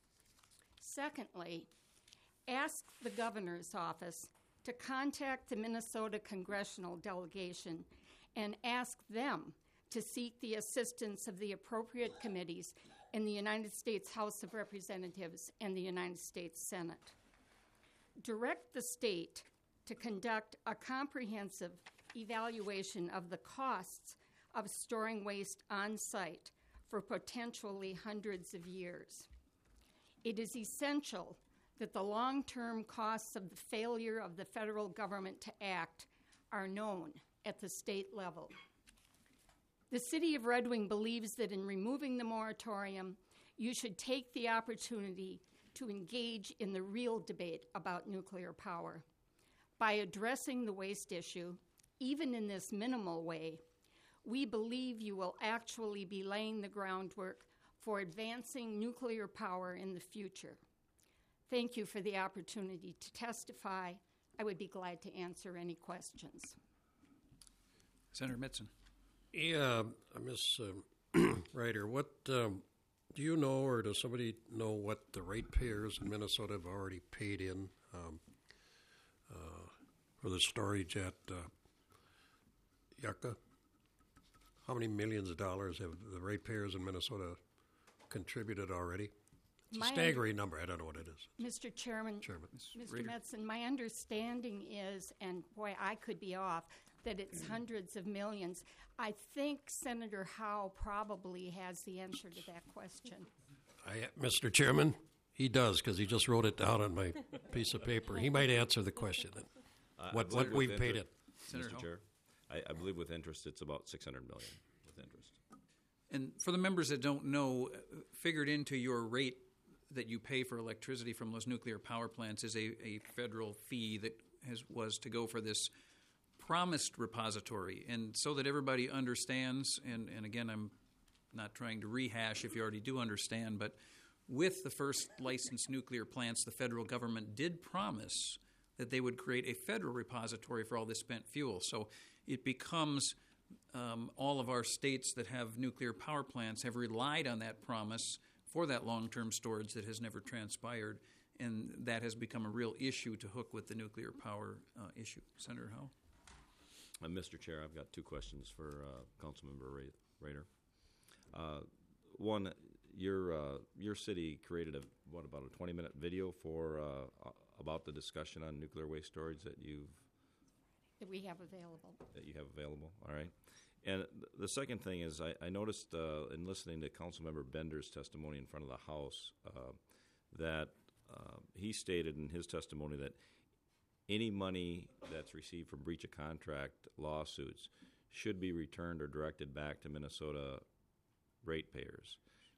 Secondly, ask the governor's office to contact the Minnesota congressional delegation and ask them to seek the assistance of the appropriate committees in the United States House of Representatives and the United States Senate. Direct the state to conduct a comprehensive evaluation of the costs of storing waste on site for potentially hundreds of years. It is essential that the long-term costs of the failure of the federal government to act are known at the state level. The City of Red Wing believes that in removing the moratorium, you should take the opportunity to engage in the real debate about nuclear power. By addressing the waste issue, even in this minimal way, we believe you will actually be laying the groundwork for advancing nuclear power in the future. Thank you for the opportunity to testify. I would be glad to answer any questions. Senator Mitson. Yeah, Miz Uh, Ryder, what um, do you know, or does somebody know what the ratepayers in Minnesota have already paid in um, uh, for the storage at uh, Yucca? How many millions of dollars have the ratepayers in Minnesota contributed already? It's My a staggering number. I don't know what it is. Mister Chairman, Chairman. Mister Metzen, my understanding is, and boy, I could be off, that it's hundreds of millions. I think Senator Howe probably has the answer to that question. I, Mister Chairman, he does, because he just wrote it down on my piece of paper. He might answer the question. Uh, what I what believe we've with paid inter- in. Mister Chair, I, I believe with interest it's about six hundred million with interest. And for the members that don't know, uh, figured into your rate that you pay for electricity from those nuclear power plants is a, a federal fee that has, was to go for this promised repository. And so that everybody understands, and, and again, I'm not trying to rehash if you already do understand, but with the first licensed nuclear plants, the federal government did promise that they would create a federal repository for all this spent fuel. So it becomes um, all of our states that have nuclear power plants have relied on that promise for that long-term storage that has never transpired, and that has become a real issue to hook with the nuclear power uh, issue. Senator Howe? Uh, Mister Chair, I've got two questions for uh, Councilmember Ra- Rader. Uh, one, your uh, your city created a what about a twenty minute video for uh, about the discussion on nuclear waste storage that you've That we have available. that you have available. All right. And th- the second thing is, I, I noticed uh, in listening to Councilmember Bender's testimony in front of the House uh, that uh, he stated in his testimony that any money that's received from breach of contract lawsuits should be returned or directed back to Minnesota ratepayers.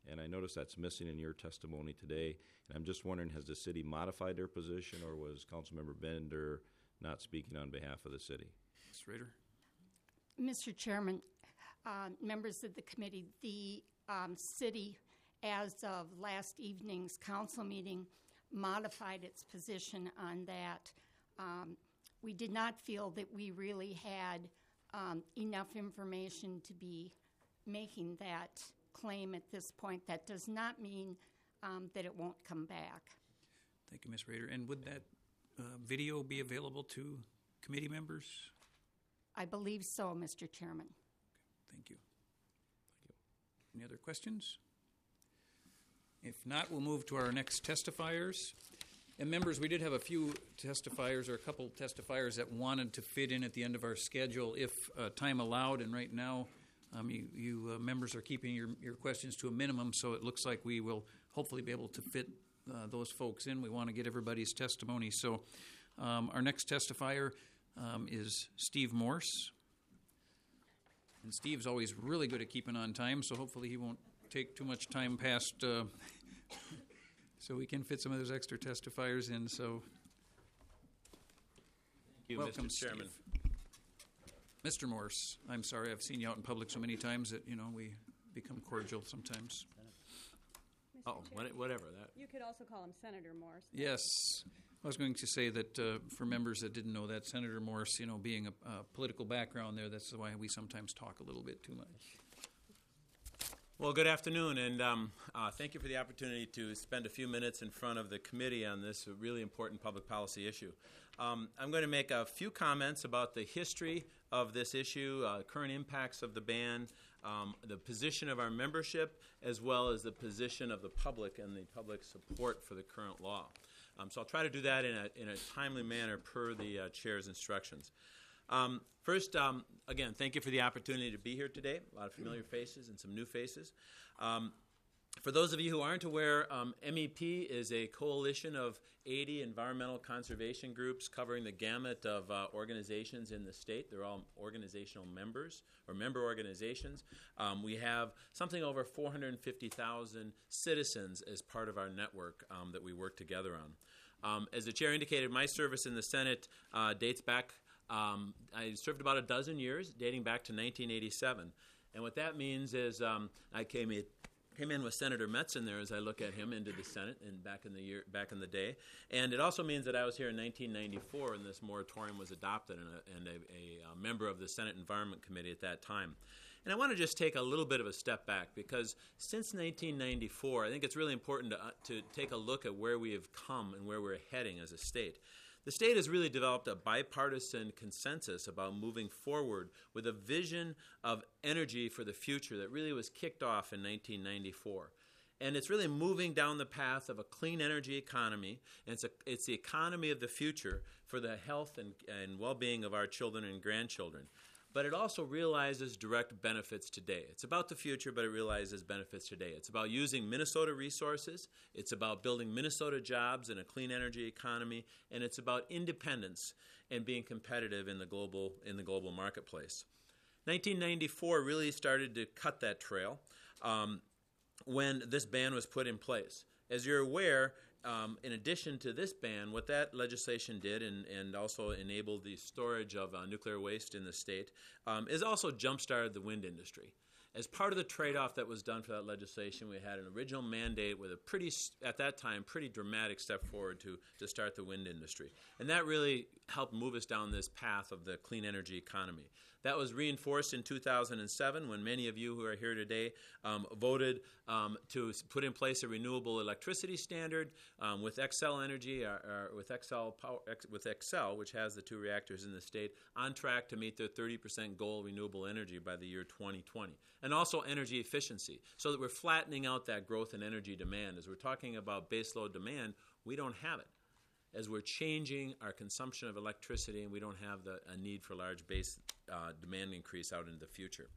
and I noticed that's missing in your testimony today. And I'm just wondering, has the city modified their position, or was Councilmember Bender not speaking on behalf of the city? Miz Rader? Mister Chairman, uh, members of the committee, the um, city, as of last evening's council meeting, modified its position on that. Um, we did not feel that we really had um, enough information to be making that claim at this point. That does not mean um, that it won't come back. Thank you, Miz Rader. And would that uh, video be available to committee members? I believe so, Mister Chairman. Thank you. Thank you. Any other questions? If not, we'll move to our next testifiers. And members, we did have a few testifiers, or a couple testifiers that wanted to fit in at the end of our schedule if uh, time allowed. And right now, um, you, you uh, members are keeping your, your questions to a minimum, so it looks like we will hopefully be able to fit uh, those folks in. We want to get everybody's testimony. So um, our next testifier um, is Steve Morse. And Steve's always really good at keeping on time, so hopefully he won't take too much time past... Uh, so we can fit some of those extra testifiers in. So, Thank you, welcome, Mister Chairman. Steve. Mister Morse, I'm sorry, I've seen you out in public so many times that, you know, we become cordial sometimes. Oh, whatever. That. You could also call him Senator Morse. Yes. I was going to say that uh, for members that didn't know that, Senator Morse, you know, being a, a political background there, that's why we sometimes talk a little bit too much. Well, good afternoon, and um, uh, thank you for the opportunity to spend a few minutes in front of the committee on this really important public policy issue. Um, I'm going to make a few comments about the history of this issue, uh, current impacts of the ban, um, the position of our membership, as well as the position of the public and the public support for the current law. Um, so I'll try to do that in a, in a timely manner per the uh, chair's instructions. Um, first, um, again, thank you for the opportunity to be here today. A lot of familiar faces and some new faces. Um, for those of you who aren't aware, um, M E P is a coalition of eighty environmental conservation groups covering the gamut of uh, organizations in the state. They're all organizational members or member organizations. Um, we have something over four hundred fifty thousand citizens as part of our network um, that we work together on. Um, as the chair indicated, my service in the Senate uh, dates back Um, I served about a dozen years, dating back to nineteen eighty-seven. And what that means is um, I came in, came in with Senator Metzen there as I look at him into the Senate and back in the year, back in the day. And it also means that I was here in nineteen ninety-four when this moratorium was adopted and, a, and a, a, a member of the Senate Environment Committee at that time. And I want to just take a little bit of a step back because since nineteen ninety-four, I think it's really important to, uh, to take a look at where we have come and where we're heading as a state. The state has really developed a bipartisan consensus about moving forward with a vision of energy for the future that really was kicked off in nineteen ninety-four. And it's really moving down the path of a clean energy economy, and it's, a, it's the economy of the future for the health and, and well-being of our children and grandchildren. But it also realizes direct benefits today. It's about the future, but it realizes benefits today. It's about using Minnesota resources. It's about building Minnesota jobs in a clean energy economy, and it's about independence and being competitive in the global in the global marketplace. nineteen ninety-four really started to cut that trail um, when this ban was put in place. As you're aware, Um, in addition to this ban, what that legislation did and, and also enabled the storage of uh, nuclear waste in the state um, is also jump-started the wind industry. As part of the trade-off that was done for that legislation, we had an original mandate with a pretty, at that time, pretty dramatic step forward to, to start the wind industry. And that really helped move us down this path of the clean energy economy. That was reinforced in two thousand seven when many of you who are here today um, voted um, to put in place a renewable electricity standard um, with Xcel Energy, or, or with Xcel Power, X, with Xcel, which has the two reactors in the state, on track to meet their thirty percent goal renewable energy by the year twenty twenty. And also energy efficiency, so that we're flattening out that growth in energy demand. As we're talking about baseload demand, we don't have it. As we're changing our consumption of electricity, and we don't have the, a need for large base uh, demand increase out into the future.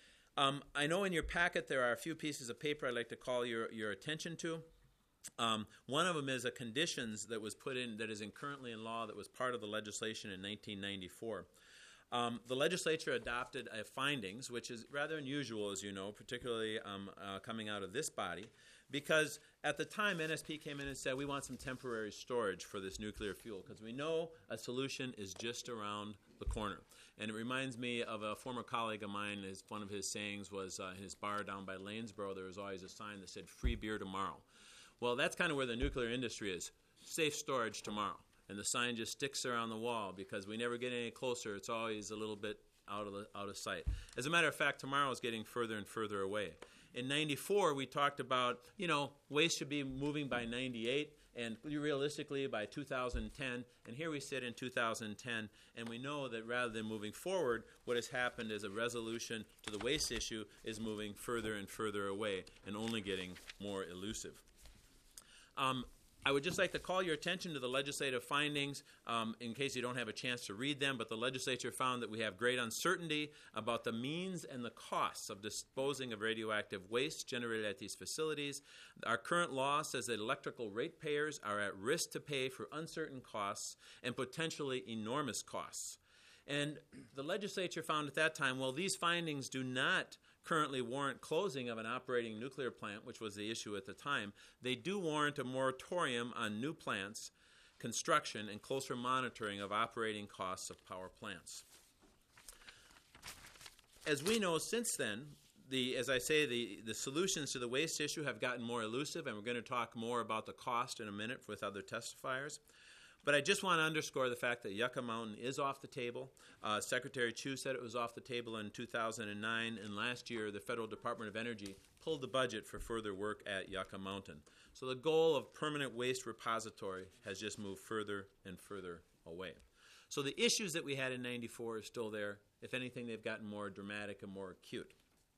Um, I know in your packet there are a few pieces of paper I'd like to call your, your attention to. Um, one of them is a conditions that was put in, that is in currently in law, that was part of the legislation in nineteen ninety-four. Um, the legislature adopted uh, findings, which is rather unusual, as you know, particularly um, uh, coming out of this body, because at the time N S P came in and said we want some temporary storage for this nuclear fuel because we know a solution is just around the corner. And it reminds me of a former colleague of mine. His, one of his sayings was uh, in his bar down by Lanesboro, there was always a sign that said free beer tomorrow. Well, that's kind of where the nuclear industry is, safe storage tomorrow. And the sign just sticks around the wall because we never get any closer. It's always a little bit out of the, out of sight. As a matter of fact, tomorrow is getting further and further away. In ninety-four, we talked about, you know, waste should be moving by ninety-eight and realistically by two thousand ten. And here we sit in two thousand ten, and we know that rather than moving forward, what has happened is a resolution to the waste issue is moving further and further away and only getting more elusive. Um, I would just like to call your attention to the legislative findings um, in case you don't have a chance to read them, but the legislature found that we have great uncertainty about the means and the costs of disposing of radioactive waste generated at these facilities. Our current law says that electrical ratepayers are at risk to pay for uncertain costs and potentially enormous costs. And the legislature found at that time, well, these findings do not currently warrant closing of an operating nuclear plant, which was the issue at the time. They do warrant a moratorium on new plants, construction, and closer monitoring of operating costs of power plants. As we know since then, the, as I say, the, the solutions to the waste issue have gotten more elusive, and we're going to talk more about the cost in a minute with other testifiers. But I just want to underscore the fact that Yucca Mountain is off the table. Uh, Secretary Chu said it was off the table in two thousand nine, and last year the Federal Department of Energy pulled the budget for further work at Yucca Mountain. So the goal of permanent waste repository has just moved further and further away. So the issues that we had in ninety-four are still there. If anything, they've gotten more dramatic and more acute.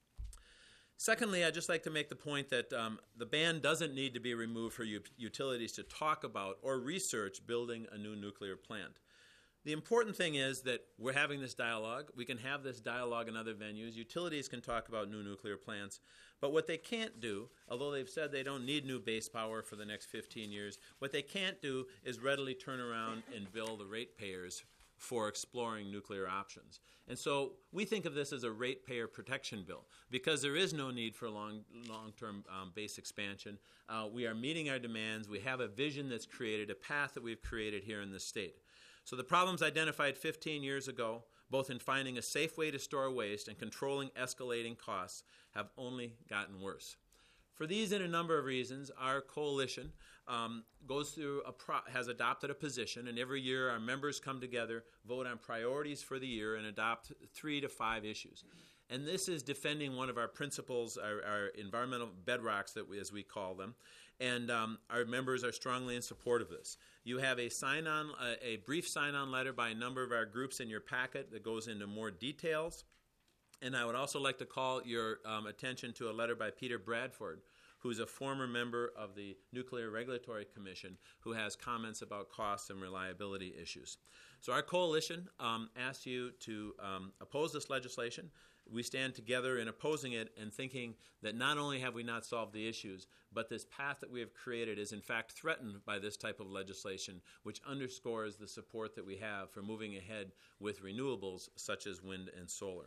Secondly, I'd just like to make the point that um, the ban doesn't need to be removed for u- utilities to talk about or research building a new nuclear plant. The important thing is that we're having this dialogue. We can have this dialogue in other venues. Utilities can talk about new nuclear plants. But what they can't do, although they've said they don't need new base power for the next fifteen years, what they can't do is readily turn around and bill the ratepayers for exploring nuclear options. And so we think of this as a ratepayer protection bill because there is no need for long, long-term um, base expansion. Uh, we are meeting our demands. We have a vision that's created, a path that we've created here in the state. So the problems identified fifteen years ago, both in finding a safe way to store waste and controlling escalating costs, have only gotten worse. For these and a number of reasons, our coalition um, goes through a pro- has adopted a position, and every year our members come together, vote on priorities for the year, and adopt three to five issues. And this is defending one of our principles, our, our environmental bedrocks, that we, as we call them. And um, our members are strongly in support of this. You have a sign-on, a, a brief sign-on letter by a number of our groups in your packet that goes into more details. And I would also like to call your um, attention to a letter by Peter Bradford, who's a former member of the Nuclear Regulatory Commission, who has comments about costs and reliability issues. So our coalition um, asks you to um, oppose this legislation. We stand together in opposing it and thinking that not only have we not solved the issues, but this path that we have created is in fact threatened by this type of legislation, which underscores the support that we have for moving ahead with renewables such as wind and solar.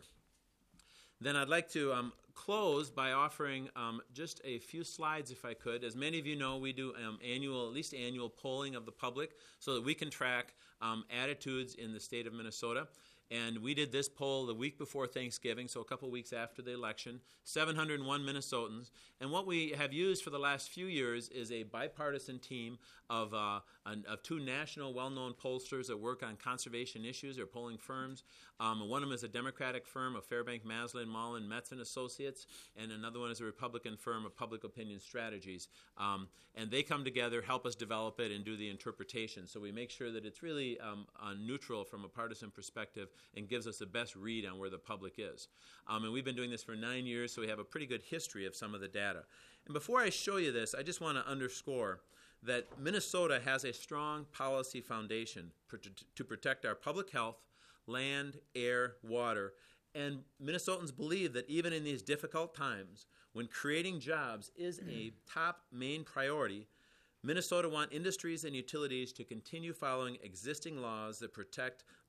Then I'd like to um, close by offering um, just a few slides, if I could. As many of you know, we do um, annual, at least annual polling of the public so that we can track um, attitudes in the state of Minnesota. And we did this poll the week before Thanksgiving, so a couple weeks after the election, seven hundred one Minnesotans. And what we have used for the last few years is a bipartisan team of, uh, an, of two national well-known pollsters that work on conservation issues or polling firms. Um, one of them is a Democratic firm of Fairbank, Maslin, Mullen, Metz and Associates, and another one is a Republican firm of Public Opinion Strategies. Um, and they come together, help us develop it, and do the interpretation. So we make sure that it's really um, uh, neutral from a partisan perspective and gives us the best read on where the public is. Um, and we've been doing this for nine years, so we have a pretty good history of some of the data. And before I show you this, I just want to underscore that Minnesota has a strong policy foundation pr- to protect our public health, land, air, water, and Minnesotans believe that even in these difficult times, when creating jobs is a top main priority, Minnesota want industries and utilities to continue following existing laws that protect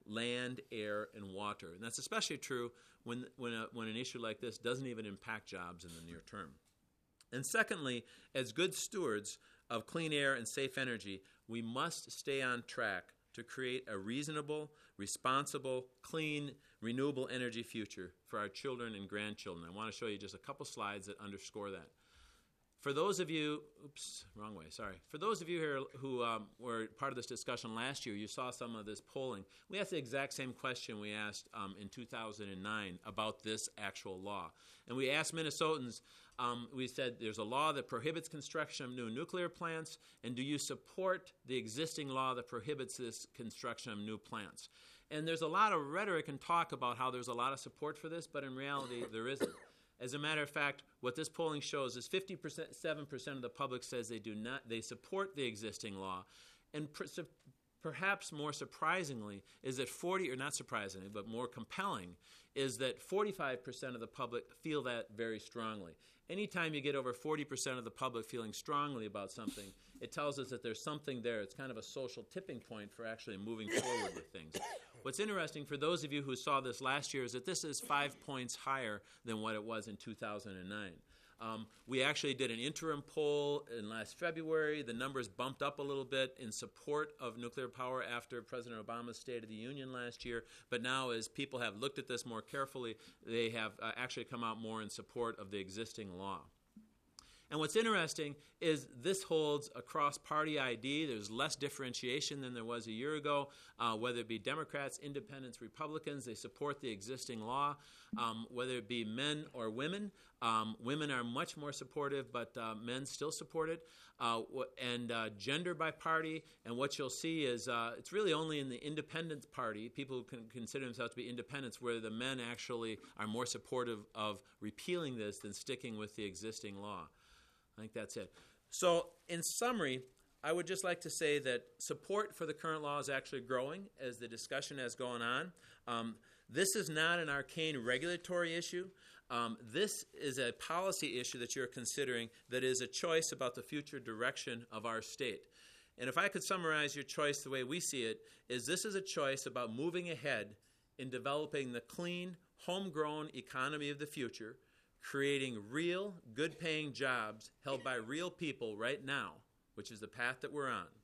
land, air, and water. And that's especially true when, when, a, when an issue like this doesn't even impact jobs in the near term. And secondly, as good stewards of clean air and safe energy, we must stay on track to create a reasonable, responsible, clean, renewable energy future for our children and grandchildren. I want to show you just a couple slides that underscore that. For those of you, oops, wrong way, sorry. For those of you here who um, were part of this discussion last year, you saw some of this polling. We asked the exact same question we asked um, in two thousand nine about this actual law. And we asked Minnesotans, um, we said, there's a law that prohibits construction of new nuclear plants, and do you support the existing law that prohibits this construction of new plants? And there's a lot of rhetoric and talk about how there's a lot of support for this, but in reality, there isn't. As a matter of fact, what this polling shows is fifty-seven percent of the public says they do not, they support the existing law, and per, su- perhaps more surprisingly is that forty, or not surprisingly, but more compelling, is that forty-five percent of the public feel that very strongly. Anytime you get over forty percent of the public feeling strongly about something, it tells us that there's something there. It's kind of a social tipping point for actually moving forward with things. What's interesting for those of you who saw this last year is that this is five points higher than what it was in two thousand nine. Um, we actually did an interim poll in last February. The numbers bumped up a little bit in support of nuclear power after President Obama's State of the Union last year. But now, as people have looked at this more carefully, they have uh, actually come out more in support of the existing law. And what's interesting is this holds across party I D. There's less differentiation than there was a year ago, uh, whether it be Democrats, Independents, Republicans. They support the existing law, um, whether it be men or women. Um, women are much more supportive, but uh, men still support it. Uh, and uh, gender by party. And what you'll see is uh, it's really only in the Independent Party, people who can consider themselves to be independents, where the men actually are more supportive of repealing this than sticking with the existing law. I think that's it. So, in summary, I would just like to say that support for the current law is actually growing as the discussion has gone on. Um, this is not an arcane regulatory issue. Um, this is a policy issue that you're considering that is a choice about the future direction of our state. And if I could summarize your choice the way we see it, is this is a choice about moving ahead in developing the clean, homegrown economy of the future, creating real, good-paying jobs held by real people right now, which is the path that we're on,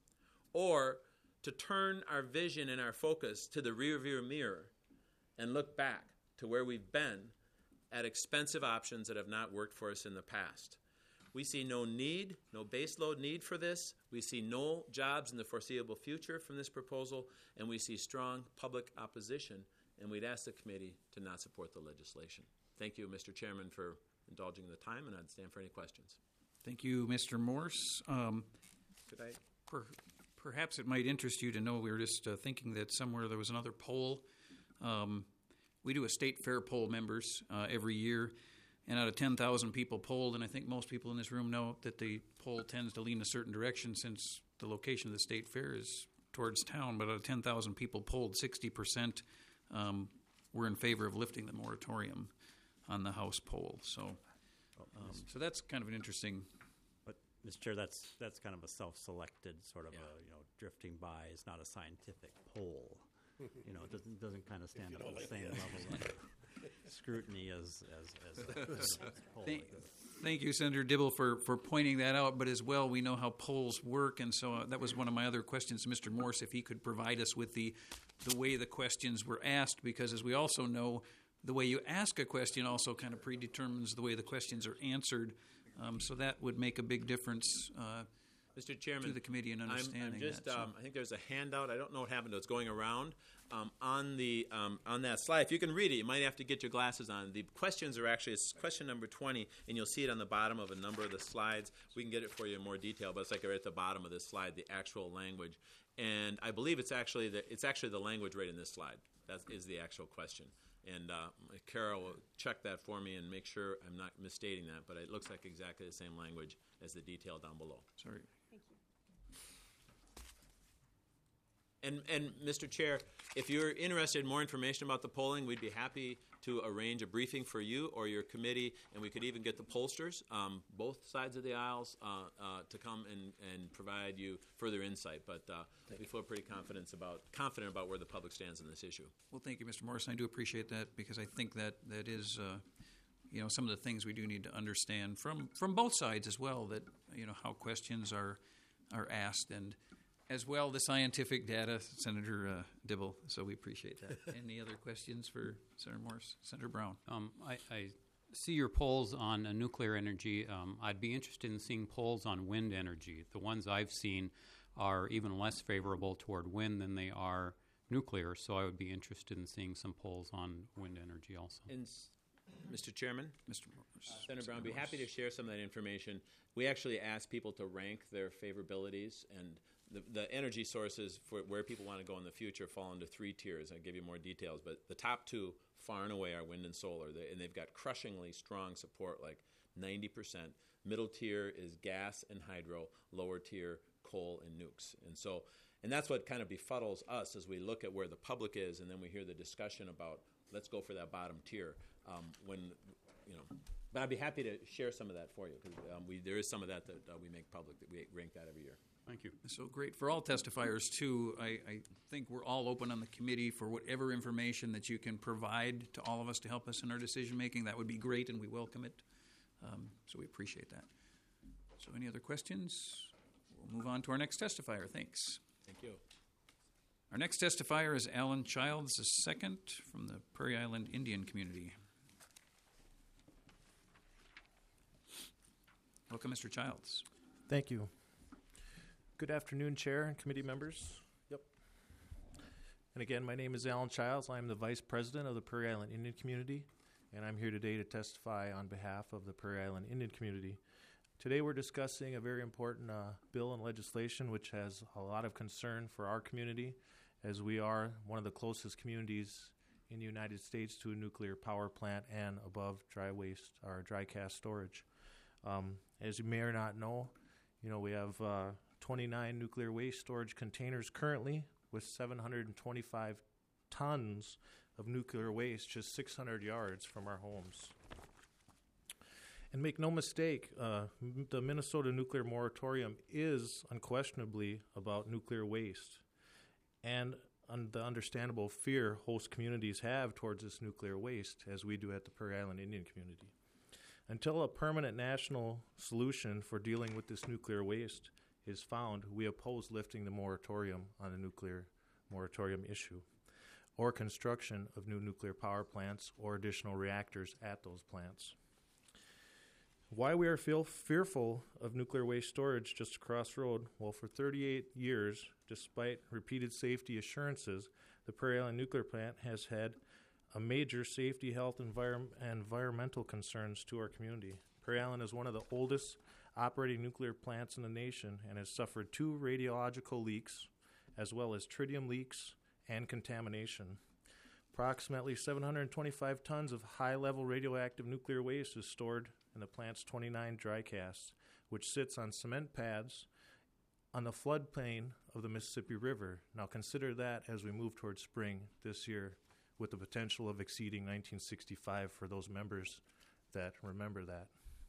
or to turn our vision and our focus to the rearview mirror and look back to where we've been at expensive options that have not worked for us in the past. We see no need, no baseload need for this. We see no jobs in the foreseeable future from this proposal, and we see strong public opposition, and we'd ask the committee to not support the legislation. Thank you, Mister Chairman, for indulging the time, and I'd stand for any questions. Thank you, Mister Morse. Um, Could I? Per, perhaps it might interest you to know we were just uh, thinking that somewhere there was another poll. Um, we do a state fair poll, members, uh, every year, and out of ten thousand people polled, and I think most people in this room know that the poll tends to lean a certain direction since the location of the state fair is towards town, but out of ten thousand people polled, sixty percent um, were in favor of lifting the moratorium on the House poll. So, um, so that's kind of an interesting. But, Mister Chair, that's that's kind of a self-selected sort of Yeah. a, you know, drifting by. It's not a scientific poll. You know, it doesn't doesn't kind of stand up to the same level of scrutiny as as, as, a, as a poll. Thank, thank you, Senator Dibble, for, for pointing that out. But as well, we know how polls work, and so uh, that was one of my other questions to Mister Morse, if he could provide us with the the way the questions were asked, because as we also know, the way you ask a question also kind of predetermines the way the questions are answered. Um, so that would make a big difference uh, Mister Chairman, to the committee in understanding I'm, I'm just, that. So. um, I think there's a handout. I don't know what happened to it. It's going around um, on the um, on that slide. If you can read it, you might have to get your glasses on. The questions are actually it's question number twenty, and you'll see it on the bottom of a number of the slides. We can get it for you in more detail, but it's like right at the bottom of this slide, the actual language. And I believe it's actually the, it's actually the language right in this slide. That is the actual question. And uh, Carol will check that for me and make sure I'm not misstating that, but it looks like exactly the same language as the detail down below. Sorry. Thank you. And, and Mister Chair, if you're interested in more information about the polling, we'd be happy to arrange a briefing for you or your committee, and we could even get the pollsters, um, both sides of the aisles, uh, uh, to come and, and provide you further insight. But uh, we feel pretty confident about confident about where the public stands on this issue. Well, thank you, Mister Morrison. I do appreciate that because I think that that is, uh, you know, some of the things we do need to understand from, from both sides as well. That you know how questions are are asked and. As well, the scientific data, Senator uh, Dibble. So we appreciate that. Any other questions for Senator Morse? Senator Brown. Um, I, I see your polls on uh, nuclear energy. Um, I'd be interested in seeing polls on wind energy. The ones I've seen are even less favorable toward wind than they are nuclear. So I would be interested in seeing some polls on wind energy also. And Mister Chairman, Mister Morse. Uh, Senator Brown, I'd be happy to share some of that information. We actually asked people to rank their favorabilities, and The, the energy sources for where people want to go in the future fall into three tiers. I'll give you more details, but the top two, far and away, are wind and solar, they, and they've got crushingly strong support, like ninety percent. Middle tier is gas and hydro, lower tier, coal and nukes. And so, and that's what kind of befuddles us as we look at where the public is, and then we hear the discussion about, let's go for that bottom tier. Um, when, you know, but I'd be happy to share some of that for you, because um, we, there is some of that that uh, we make public, that we rank that every year. Thank you. So great. For all testifiers, too, I, I think we're all open on the committee for whatever information that you can provide to all of us to help us in our decision-making. That would be great, and we welcome it. Um, so we appreciate that. So any other questions? We'll move on to our next testifier. Thanks. Thank you. Our next testifier is Alan Childs the second from the Prairie Island Indian community. Welcome, Mister Childs. Thank you. Good afternoon, Chair and committee members. Yep. And again, my name is Alan Childs. I'm the Vice President of the Prairie Island Indian Community, and I'm here today to testify on behalf of the Prairie Island Indian Community. Today we're discussing a very important uh, bill and legislation which has a lot of concern for our community, as we are one of the closest communities in the United States to a nuclear power plant and above dry waste or dry cast storage. Um, as you may or not know, you know, we have uh, twenty-nine nuclear waste storage containers currently with seven hundred twenty-five tons of nuclear waste just six hundred yards from our homes. And make no mistake, uh, m- the Minnesota Nuclear Moratorium is unquestionably about nuclear waste and un- the understandable fear host communities have towards this nuclear waste, as we do at the Prairie Island Indian community. Until a permanent national solution for dealing with this nuclear waste is found, we oppose lifting the moratorium on the nuclear moratorium issue or construction of new nuclear power plants or additional reactors at those plants. Why we are feel fearful of nuclear waste storage just across the road? Well, for thirty-eight years, despite repeated safety assurances, the Prairie Island Nuclear Plant has had a major safety, health, envirom- and environmental concerns to our community. Prairie Island is one of the oldest operating nuclear plants in the nation and has suffered two radiological leaks, as well as tritium leaks and contamination. Approximately seven hundred twenty-five tons of high-level radioactive nuclear waste is stored in the plant's twenty-nine dry casts, which sits on cement pads on the floodplain of the Mississippi River. Now consider that as we move towards spring this year, with the potential of exceeding nineteen sixty-five for those members that remember that.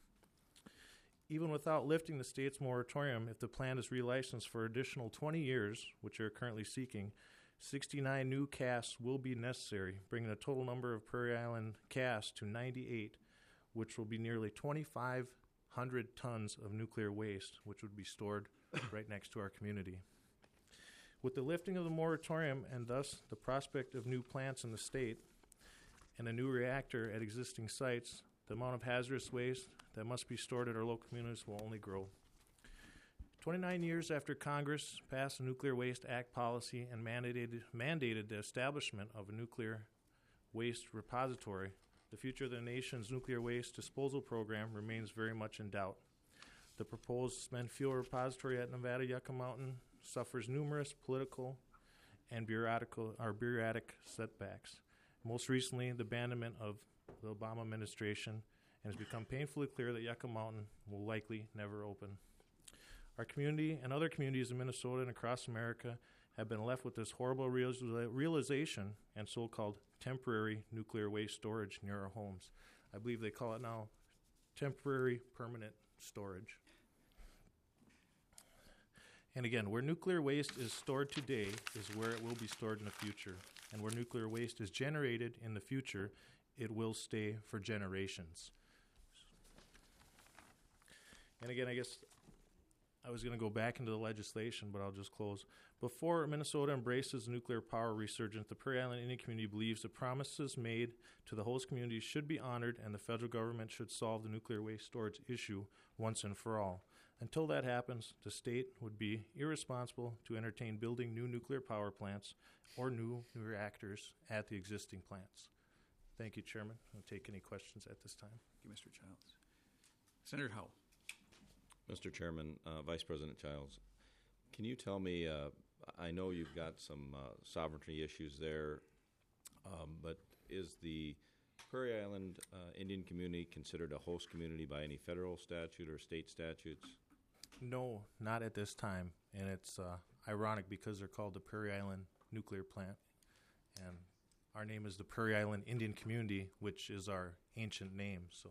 Even without lifting the state's moratorium, if the plant is relicensed for additional twenty years, which they're currently seeking, sixty-nine new casts will be necessary, bringing the total number of Prairie Island casts to ninety-eight, which will be nearly twenty-five hundred tons of nuclear waste, which would be stored right next to our community. With the lifting of the moratorium and thus the prospect of new plants in the state and a new reactor at existing sites, the amount of hazardous waste that must be stored at our local communities will only grow. twenty-nine years after Congress passed the Nuclear Waste Act policy and mandated, mandated the establishment of a nuclear waste repository, the future of the nation's nuclear waste disposal program remains very much in doubt. The proposed spent fuel repository at Nevada Yucca Mountain suffers numerous political and bureaucratic, or bureaucratic setbacks. Most recently, the abandonment of the Obama administration, and it's become painfully clear that Yucca Mountain will likely never open. Our community and other communities in Minnesota and across America have been left with this horrible real- realization and so-called temporary nuclear waste storage near our homes. I believe they call it now temporary permanent storage. And again, where nuclear waste is stored today is where it will be stored in the future. And where nuclear waste is generated in the future, it will stay for generations. And again, I guess I was going to go back into the legislation, but I'll just close. Before Minnesota embraces nuclear power resurgence, the Prairie Island Indian community believes the promises made to the host communities should be honored and the federal government should solve the nuclear waste storage issue once and for all. Until that happens, the state would be irresponsible to entertain building new nuclear power plants or new, new reactors at the existing plants. Thank you, Chairman. I'll take any questions at this time. Thank you, Mister Childs. Senator Howe. Mister Chairman, uh, Vice President Childs, can you tell me, uh, I know you've got some uh, sovereignty issues there, um, but is the Prairie Island uh, Indian community considered a host community by any federal statute or state statutes? No, not at this time. And it's uh, ironic because they're called the Prairie Island Nuclear Plant. And our name is the Prairie Island Indian Community, which is our ancient name. So,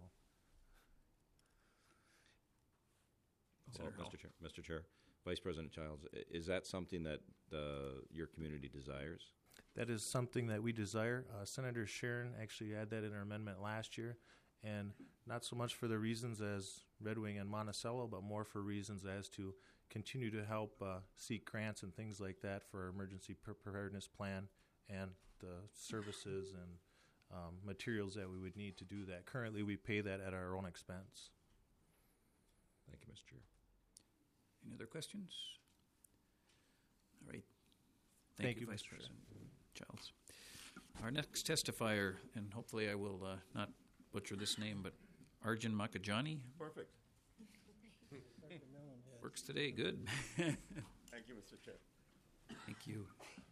Well, Mister Chair, Mister Chair, Vice President Childs, i- is that something that uh, your community desires? that is something that we desire. Uh, Senator Sharon actually had that in her amendment last year, and not so much for the reasons as Red Wing and Monticello, but more for reasons as to continue to help uh, seek grants and things like that for our emergency pre- preparedness plan and the services and um, materials that we would need to do that. Currently, we pay that at our own expense. Thank you, Mister Chair. Any other questions? All right. Thank Thank, you, you, Vice Mister Chair. President Childs. Our next testifier, and hopefully I will uh, not butcher this name, but Arjun Makajani. Perfect. Works today, good. Thank you, Mister Chair. Thank you.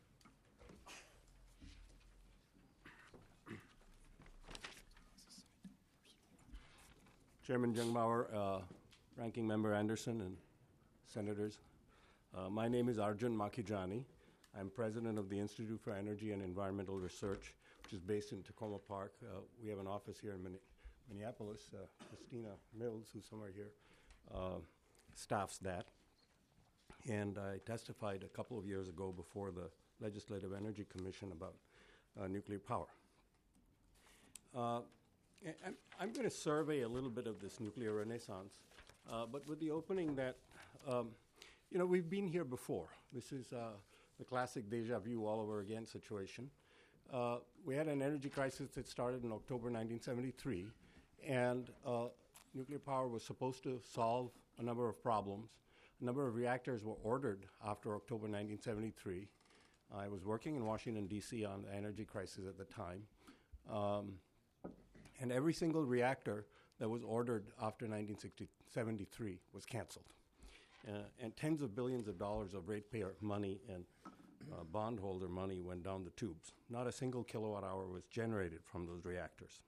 Chairman Jungbauer, uh, Ranking Member Anderson, and Senators. Uh, my name is Arjun Makijani. I'm president of the Institute for Energy and Environmental Research, which is based in Tacoma Park. Uh, we have an office here in Min- Minneapolis. Uh, Christina Mills, who's somewhere here, uh, staffs that. And I testified a couple of years ago before the Legislative Energy Commission about uh, nuclear power. Uh, and I'm, I'm going to survey a little bit of this nuclear renaissance, uh, but with the opening that, um, you know, we've been here before. This is uh, the classic deja vu all over again situation. Uh, we had an energy crisis that started in October nineteen seventy-three, and uh, nuclear power was supposed to solve a number of problems. A number of reactors were ordered after October nineteen seventy-three. I was working in Washington, D C on the energy crisis at the time. Um, and every single reactor that was ordered after nineteen seventy-three was canceled. Uh, and tens of billions of dollars of ratepayer money and uh, bondholder money went down the tubes. Not a single kilowatt hour was generated from those reactors.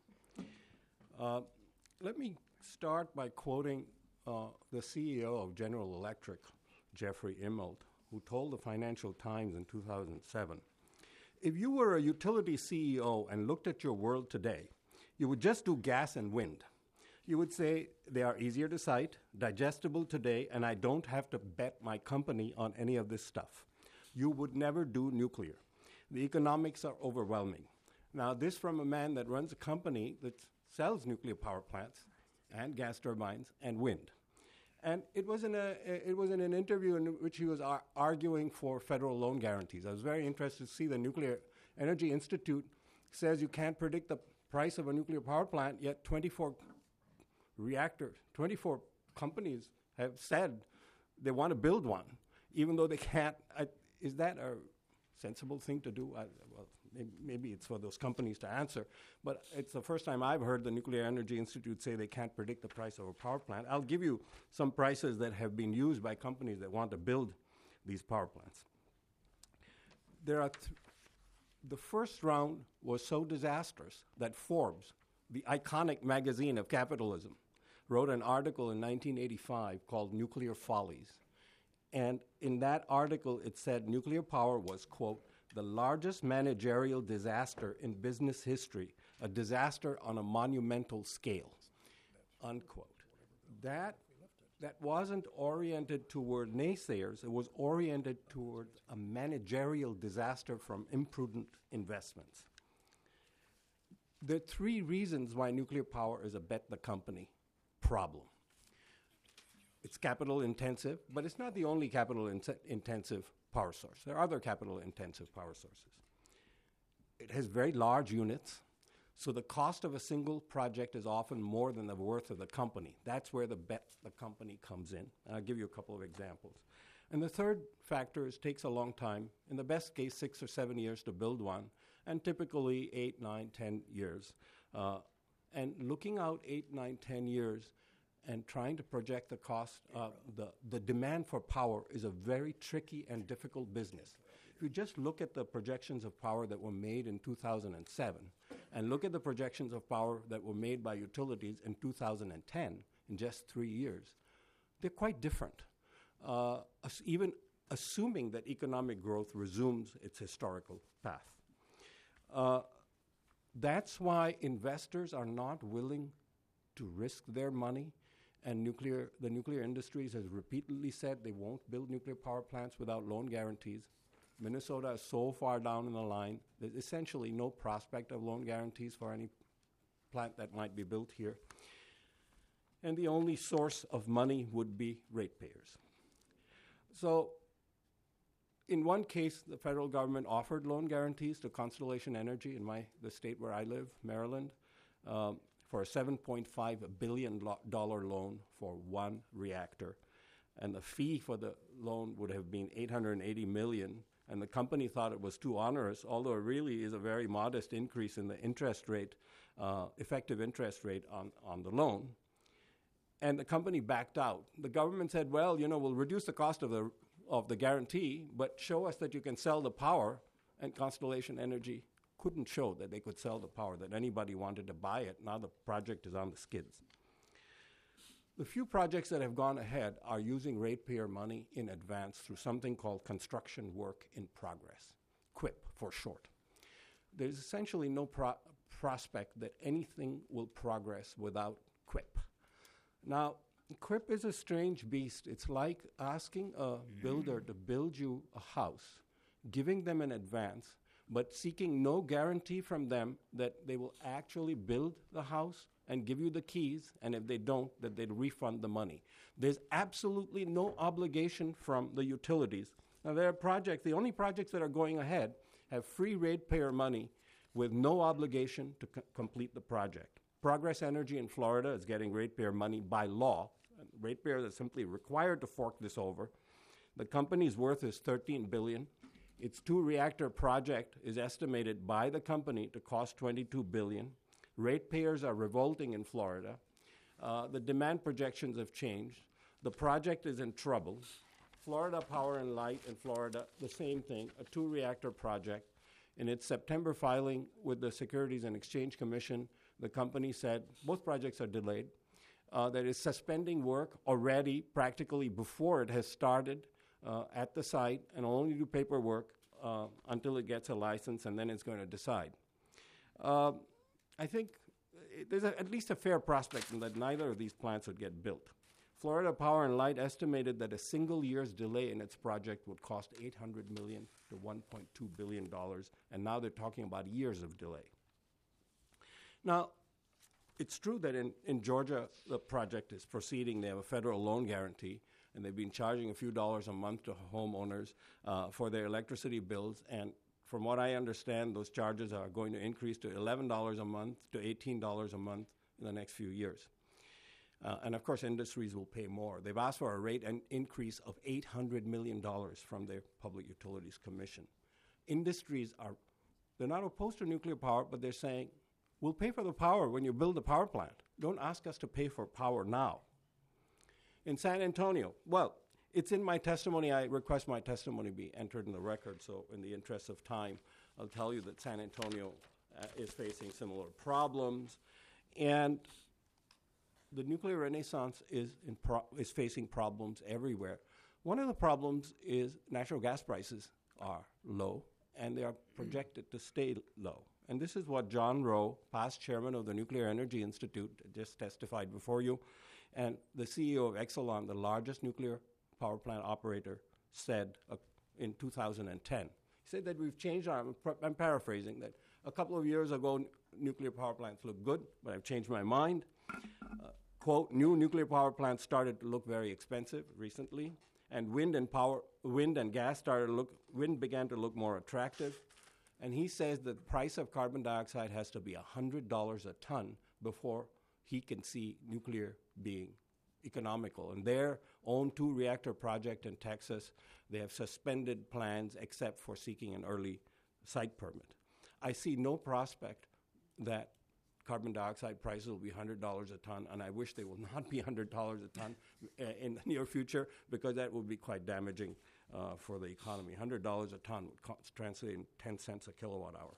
Uh, let me start by quoting uh, the C E O of General Electric, Jeffrey Immelt, who told the Financial Times in two thousand seven, "If you were a utility C E O and looked at your world today, you would just do gas and wind. You would say they are easier to site, digestible today, and I don't have to bet my company on any of this stuff. You would never do nuclear. The economics are overwhelming." Now, this from a man that runs a company that sells nuclear power plants and gas turbines and wind. And it was in a it was in an interview in which he was ar- arguing for federal loan guarantees. I was very interested to see the Nuclear Energy Institute says you can't predict the price of a nuclear power plant, yet twenty-four reactors, twenty-four companies have said they want to build one, even though they can't. I, is that a sensible thing to do? I, well, maybe, maybe it's for those companies to answer, but it's the first time I've heard the Nuclear Energy Institute say they can't predict the price of a power plant. I'll give you some prices that have been used by companies that want to build these power plants. There are th- the first round was so disastrous that Forbes, the iconic magazine of capitalism, wrote an article in nineteen eighty-five called Nuclear Follies. And in that article, it said nuclear power was, quote, the largest managerial disaster in business history, a disaster on a monumental scale, unquote. That, that wasn't oriented toward naysayers. It was oriented toward a managerial disaster from imprudent investments. There are three reasons why nuclear power is a bet the company problem. It's capital intensive, but it's not the only capital in- intensive power source. There are other capital intensive power sources. It has very large units, so the cost of a single project is often more than the worth of the company. That's where the bet the company comes in. And I'll give you a couple of examples. And the third factor is it takes a long time, in the best case, six or seven years to build one, and typically eight, nine, ten years. Uh, and looking out eight, nine, ten years and trying to project the cost, uh, the, the demand for power is a very tricky and difficult business. If you just look at the projections of power that were made in two thousand seven and look at the projections of power that were made by utilities in two thousand ten, in just three years, they're quite different. Uh, as even assuming that economic growth resumes its historical path. Uh, that's why investors are not willing to risk their money, and nuclear, the nuclear industries has repeatedly said they won't build nuclear power plants without loan guarantees. Minnesota is so far down in the line, there's essentially no prospect of loan guarantees for any plant that might be built here. And the only source of money would be ratepayers. So, in one case, the federal government offered loan guarantees to Constellation Energy in my the state where I live, Maryland, um, for a seven point five billion dollars loan for one reactor. And the fee for the loan would have been eight hundred eighty million dollars, and the company thought it was too onerous, although it really is a very modest increase in the interest rate, uh, effective interest rate on, on the loan. And the company backed out. The government said, well, you know, we'll reduce the cost of the of the guarantee, but show us that you can sell the power. And Constellation Energy couldn't show that they could sell the power, that anybody wanted to buy it. Now the project is on the skids. The few projects that have gone ahead are using ratepayer money in advance through something called construction work in progress, QUIP for short. There's essentially no pro- prospect that anything will progress without QUIP. Now, QUIP is a strange beast. It's like asking a builder to build you a house, giving them an advance, but seeking no guarantee from them that they will actually build the house and give you the keys, and if they don't, that they'd refund the money. There's absolutely no obligation from the utilities. Now, there are projects, the only projects that are going ahead have free ratepayer money with no obligation to co- complete the project. Progress Energy in Florida is getting ratepayer money by law. Ratepayers are simply required to fork this over. The company's worth is thirteen billion dollars. Its two-reactor project is estimated by the company to cost twenty-two billion dollars. Ratepayers are revolting in Florida. Uh, the demand projections have changed. The project is in trouble. Florida Power and Light in Florida, the same thing, a two-reactor project. In its September filing with the Securities and Exchange Commission, the company said both projects are delayed. Uh, that is suspending work already practically before it has started uh, at the site, and will only do paperwork uh, until it gets a license, and then it's going to decide. Uh, I think it, there's a, at least a fair prospect that neither of these plants would get built. Florida Power and Light estimated that a single year's delay in its project would cost eight hundred million dollars to one point two billion dollars, and now they're talking about years of delay. Now, it's true that in, in Georgia, the project is proceeding. They have a federal loan guarantee, and they've been charging a few dollars a month to homeowners uh, for their electricity bills. And from what I understand, those charges are going to increase to eleven dollars a month to eighteen dollars a month in the next few years. Uh, and of course, industries will pay more. They've asked for a rate an increase of eight hundred million dollars from their Public Utilities Commission. Industries are, they're not opposed to nuclear power, but they're saying, we'll pay for the power when you build the power plant. Don't ask us to pay for power now. In San Antonio, well, it's in my testimony. I request my testimony be entered in the record, so in the interest of time, I'll tell you that San Antonio uh, is facing similar problems. And the nuclear renaissance is, in pro- is facing problems everywhere. One of the problems is natural gas prices are low, and they are projected to stay low. And this is what John Rowe, past chairman of the Nuclear Energy Institute, just testified before you, and the C E O of Exelon, the largest nuclear power plant operator, said uh, in two thousand ten. He said that we've changed our, I'm, pr- I'm paraphrasing, that a couple of years ago, n- nuclear power plants looked good, but I've changed my mind. Uh, quote, new nuclear power plants started to look very expensive recently, and wind and power, wind and gas started to look, wind began to look more attractive. And he says that the price of carbon dioxide has to be one hundred dollars a ton before he can see nuclear being economical. And their own two-reactor project in Texas, they have suspended plans except for seeking an early site permit. I see no prospect that carbon dioxide prices will be one hundred dollars a ton, and I wish they will not be one hundred dollars a ton uh, in the near future, because that will be quite damaging uh, for the economy. one hundred dollars a ton would co- translate in ten cents a kilowatt hour.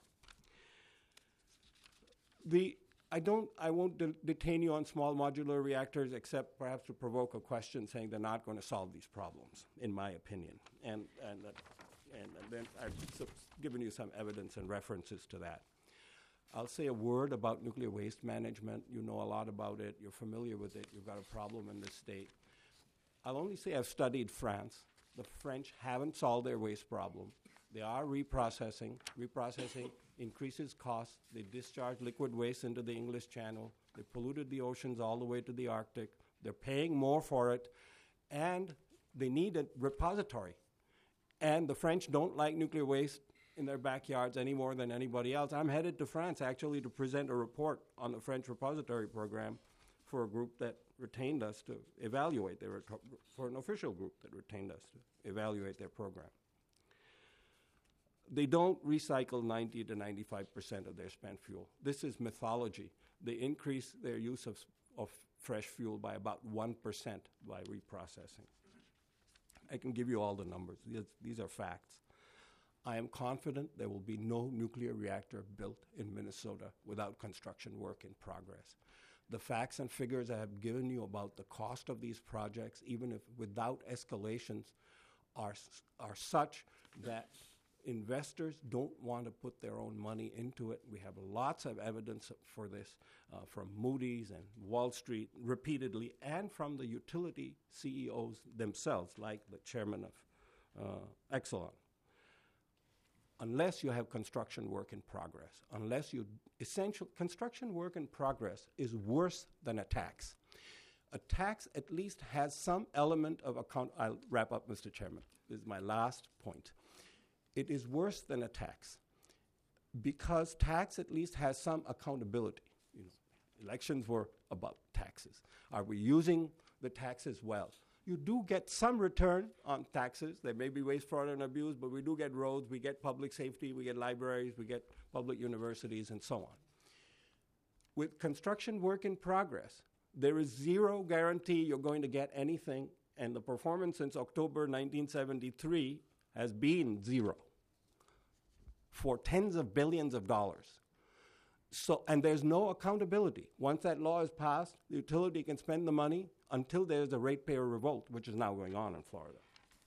The I don't. I won't de- detain you on small modular reactors, except perhaps to provoke a question, saying they're not going to solve these problems, in my opinion. And and uh, and, and then I've s- given you some evidence and references to that. I'll say a word about nuclear waste management. You know a lot about it. You're familiar with it. You've got a problem in this state. I'll only say I've studied France. The French haven't solved their waste problem. They are reprocessing. Reprocessing increases costs. They discharge liquid waste into the English Channel. They polluted the oceans all the way to the Arctic. They're paying more for it, and they need a repository. And the French don't like nuclear waste in their backyards any more than anybody else. I'm headed to France, actually, to present a report on the French repository program for a group that retained us to evaluate their, reto- for an official group that retained us to evaluate their program. They don't recycle ninety to ninety-five percent of their spent fuel. This is mythology. They increase their use of, of fresh fuel by about one percent by reprocessing. I can give you all the numbers. These, these are facts. I am confident there will be no nuclear reactor built in Minnesota without construction work in progress. The facts and figures I have given you about the cost of these projects, even if without escalations, are, are such that investors don't want to put their own money into it. We have lots of evidence for this uh, from Moody's and Wall Street repeatedly, and from the utility C E Os themselves, like the chairman of uh, Exelon. Unless you have construction work in progress, unless you essential construction work in progress is worse than a tax. A tax at least has some element of account. I'll wrap up, Mister Chairman. This is my last point. It is worse than a tax because tax at least has some accountability. You know, elections were about taxes. Are we using the taxes well? You do get some return on taxes. There may be waste, fraud, and abuse, but we do get roads, we get public safety, we get libraries, we get public universities, and so on. With construction work in progress, there is zero guarantee you're going to get anything, and the performance since October nineteen seventy-three has been zero for tens of billions of dollars. So, and there's no accountability. Once that law is passed, the utility can spend the money until there's a ratepayer revolt, which is now going on in Florida.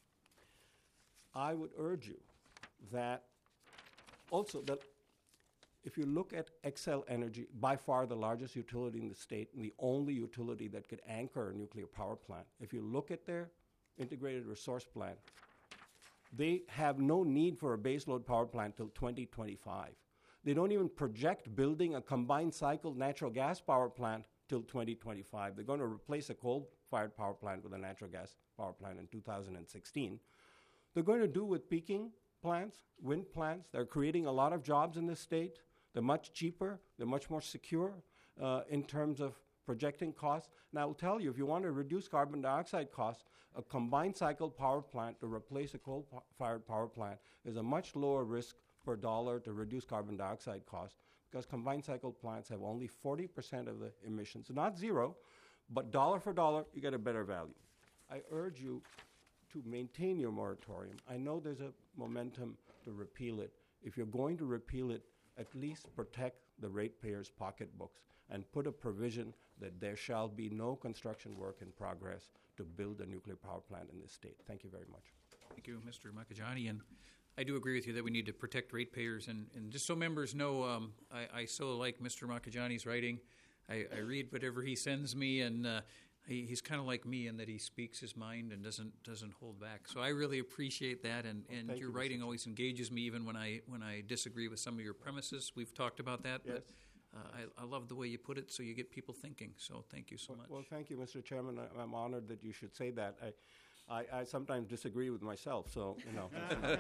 I would urge you that also that if you look at Xcel Energy, by far the largest utility in the state and the only utility that could anchor a nuclear power plant, if you look at their integrated resource plan, they have no need for a baseload power plant till twenty twenty-five. They don't even project building a combined cycle natural gas power plant till twenty twenty-five. They're going to replace a coal-fired power plant with a natural gas power plant in two thousand sixteen. They're going to do with peaking plants, wind plants. They're creating a lot of jobs in this state. They're much cheaper. They're much more secure uh, in terms of projecting costs. And I will tell you, if you want to reduce carbon dioxide costs, a combined cycle power plant to replace a coal-fired power plant is a much lower risk per dollar to reduce carbon dioxide costs, because combined cycle plants have only forty percent of the emissions. Not zero, but dollar for dollar, you get a better value. I urge you to maintain your moratorium. I know there's a momentum to repeal it. If you're going to repeal it, at least protect the ratepayers' pocketbooks and put a provision that there shall be no construction work in progress to build a nuclear power plant in this state. Thank you very much. Thank you, Mister Makajani. And I do agree with you that we need to protect ratepayers. And, and just so members know, um, I, I so like Mister Makajani's writing. I, I read whatever he sends me, and uh, he, he's kind of like me in that he speaks his mind and doesn't doesn't hold back. So I really appreciate that. And, and Thank your you, writing Mister always engages me, even when I when I disagree with some of your premises. We've talked about that. Yes. But uh, I, I love the way you put it, so you get people thinking. So thank you so well, much. Well, thank you, Mister Chairman. I, I'm honored that you should say that. I, I, I sometimes disagree with myself, so, you know.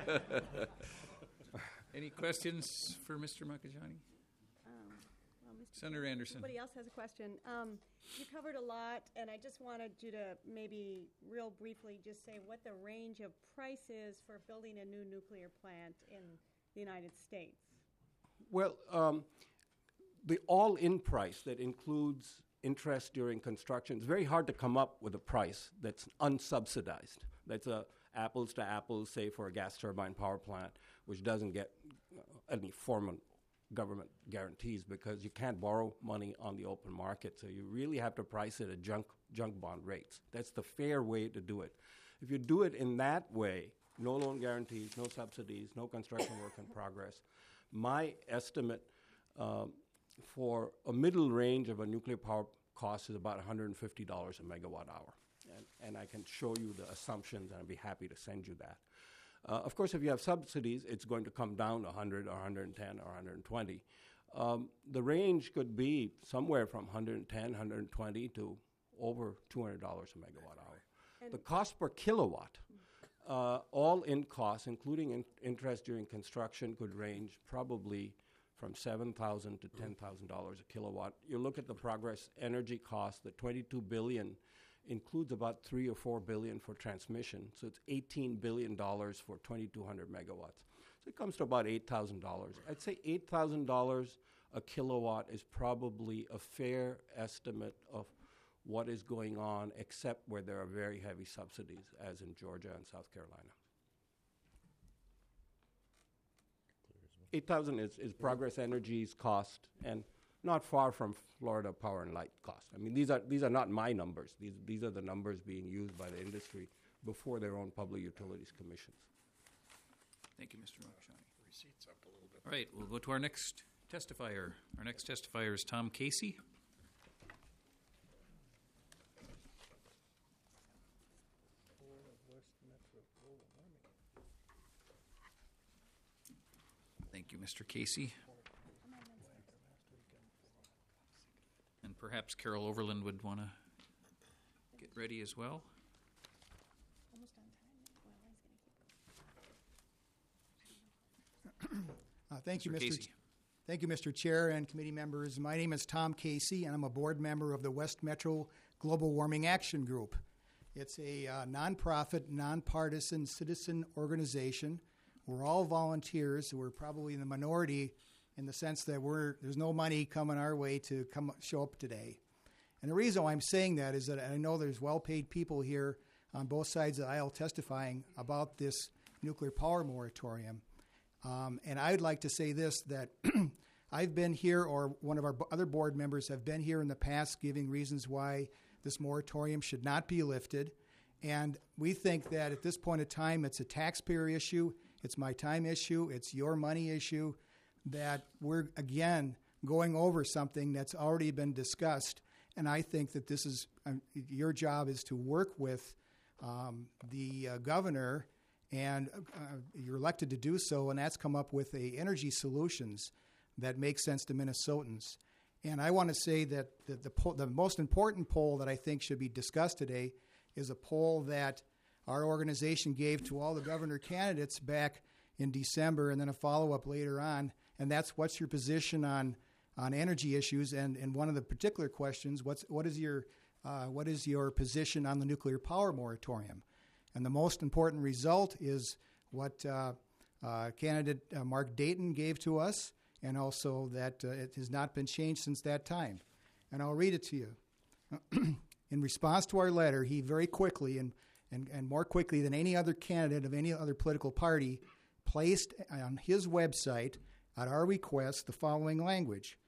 Any questions for Mister Makajani? Um, well, Mister Senator Anderson. Somebody else has a question. Um, you covered a lot, and I just wanted you to maybe real briefly just say what the range of price is for building a new nuclear plant in the United States. Well, um, the all-in price that includes interest during construction, it's very hard to come up with a price that's unsubsidized. That's a apples to apples, say, for a gas turbine power plant, which doesn't get uh, any formal government guarantees because you can't borrow money on the open market. So you really have to price it at junk, junk bond rates. That's the fair way to do it. If you do it in that way, no loan guarantees, no subsidies, no construction work in progress, my estimate um, for a middle range of a nuclear power cost is about one hundred fifty dollars a megawatt hour. And, and I can show you the assumptions, and I'd be happy to send you that. Uh, of course, if you have subsidies, it's going to come down to one hundred or one hundred ten or one hundred twenty. Um, the range could be somewhere from one hundred ten, one hundred twenty to over two hundred dollars a megawatt hour. And the cost per kilowatt, uh, all in costs, including in interest during construction, could range probably from seven thousand dollars to ten thousand dollars a kilowatt. You look at the Progress Energy cost, the twenty-two billion dollars includes about three or four billion dollars for transmission, so it's eighteen billion dollars for twenty-two hundred megawatts. So it comes to about eight thousand dollars. I'd say eight thousand dollars a kilowatt is probably a fair estimate of what is going on, except where there are very heavy subsidies, as in Georgia and South Carolina. eight thousand is, is Progress Energy's cost, and not far from Florida Power and Light cost. I mean, these are these are not my numbers. These these are the numbers being used by the industry before their own public utilities commissions. Thank you, Mister Makashani. Receipts up a little bit. All right, we'll go to our next testifier. Our next testifier is Tom Casey. Thank you, Mister Casey. And perhaps Carol Overland would want to get ready as well. Uh, thank you, Mister Mister Casey. Ch- thank you, Mister Chair and committee members. My name is Tom Casey, and I'm a board member of the West Metro Global Warming Action Group. It's a uh, nonprofit, nonpartisan citizen organization. We're all volunteers. We're probably in the minority in the sense that we're there's no money coming our way to come show up today. And the reason why I'm saying that is that I know there's well-paid people here on both sides of the aisle testifying about this nuclear power moratorium. Um, and I'd like to say this, that I've been here, or one of our b- other board members have been here in the past giving reasons why this moratorium should not be lifted. And we think that at this point in time, it's a taxpayer issue, it's my time issue, it's your money issue, that we're, again, going over something that's already been discussed. And I think that this is, um, your job is to work with um, the uh, governor, and uh, you're elected to do so, and that's come up with a energy solutions that make sense to Minnesotans. And I want to say that the, the, po- the most important poll that I think should be discussed today is a poll that our organization gave to all the governor candidates back in December, and then a follow-up later on, and that's what's your position on on energy issues, and, and one of the particular questions, what's what is your uh, what is your position on the nuclear power moratorium? And the most important result is what uh, uh, candidate uh, Mark Dayton gave to us, and also that uh, it has not been changed since that time. And I'll read it to you. In response to our letter, he very quickly, and, and, and more quickly than any other candidate of any other political party, placed on his website, at our request, the following language.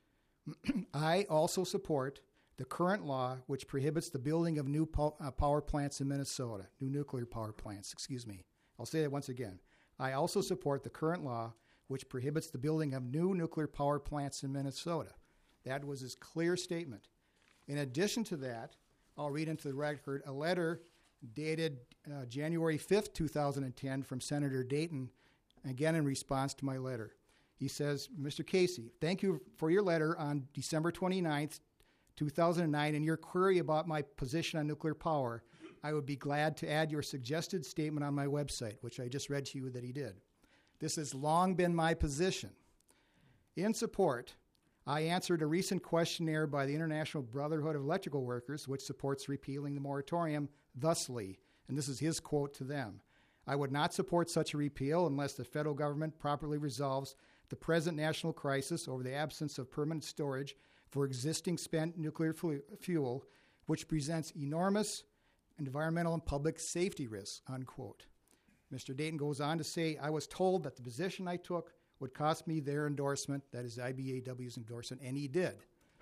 I also support the current law which prohibits the building of new po- uh, power plants in Minnesota, new nuclear power plants, excuse me. I'll say that once again. I also support the current law which prohibits the building of new nuclear power plants in Minnesota. That was his clear statement. In addition to that, I'll read into the record a letter dated uh, January fifth, two thousand ten from Senator Dayton, again in response to my letter. He says, Mister Casey, thank you for your letter on December twenty-ninth, two thousand nine, and your query about my position on nuclear power. I would be glad to add your suggested statement on my website, which I just read to you that he did. This has long been my position. In support, I answered a recent questionnaire by the International Brotherhood of Electrical Workers, which supports repealing the moratorium thusly, and this is his quote to them. I would not support such a repeal unless the federal government properly resolves the present national crisis over the absence of permanent storage for existing spent nuclear fu- fuel, which presents enormous environmental and public safety risks, unquote. Mister Dayton goes on to say, I was told that the position I took would cost me their endorsement, that is I B A W's endorsement, and he did.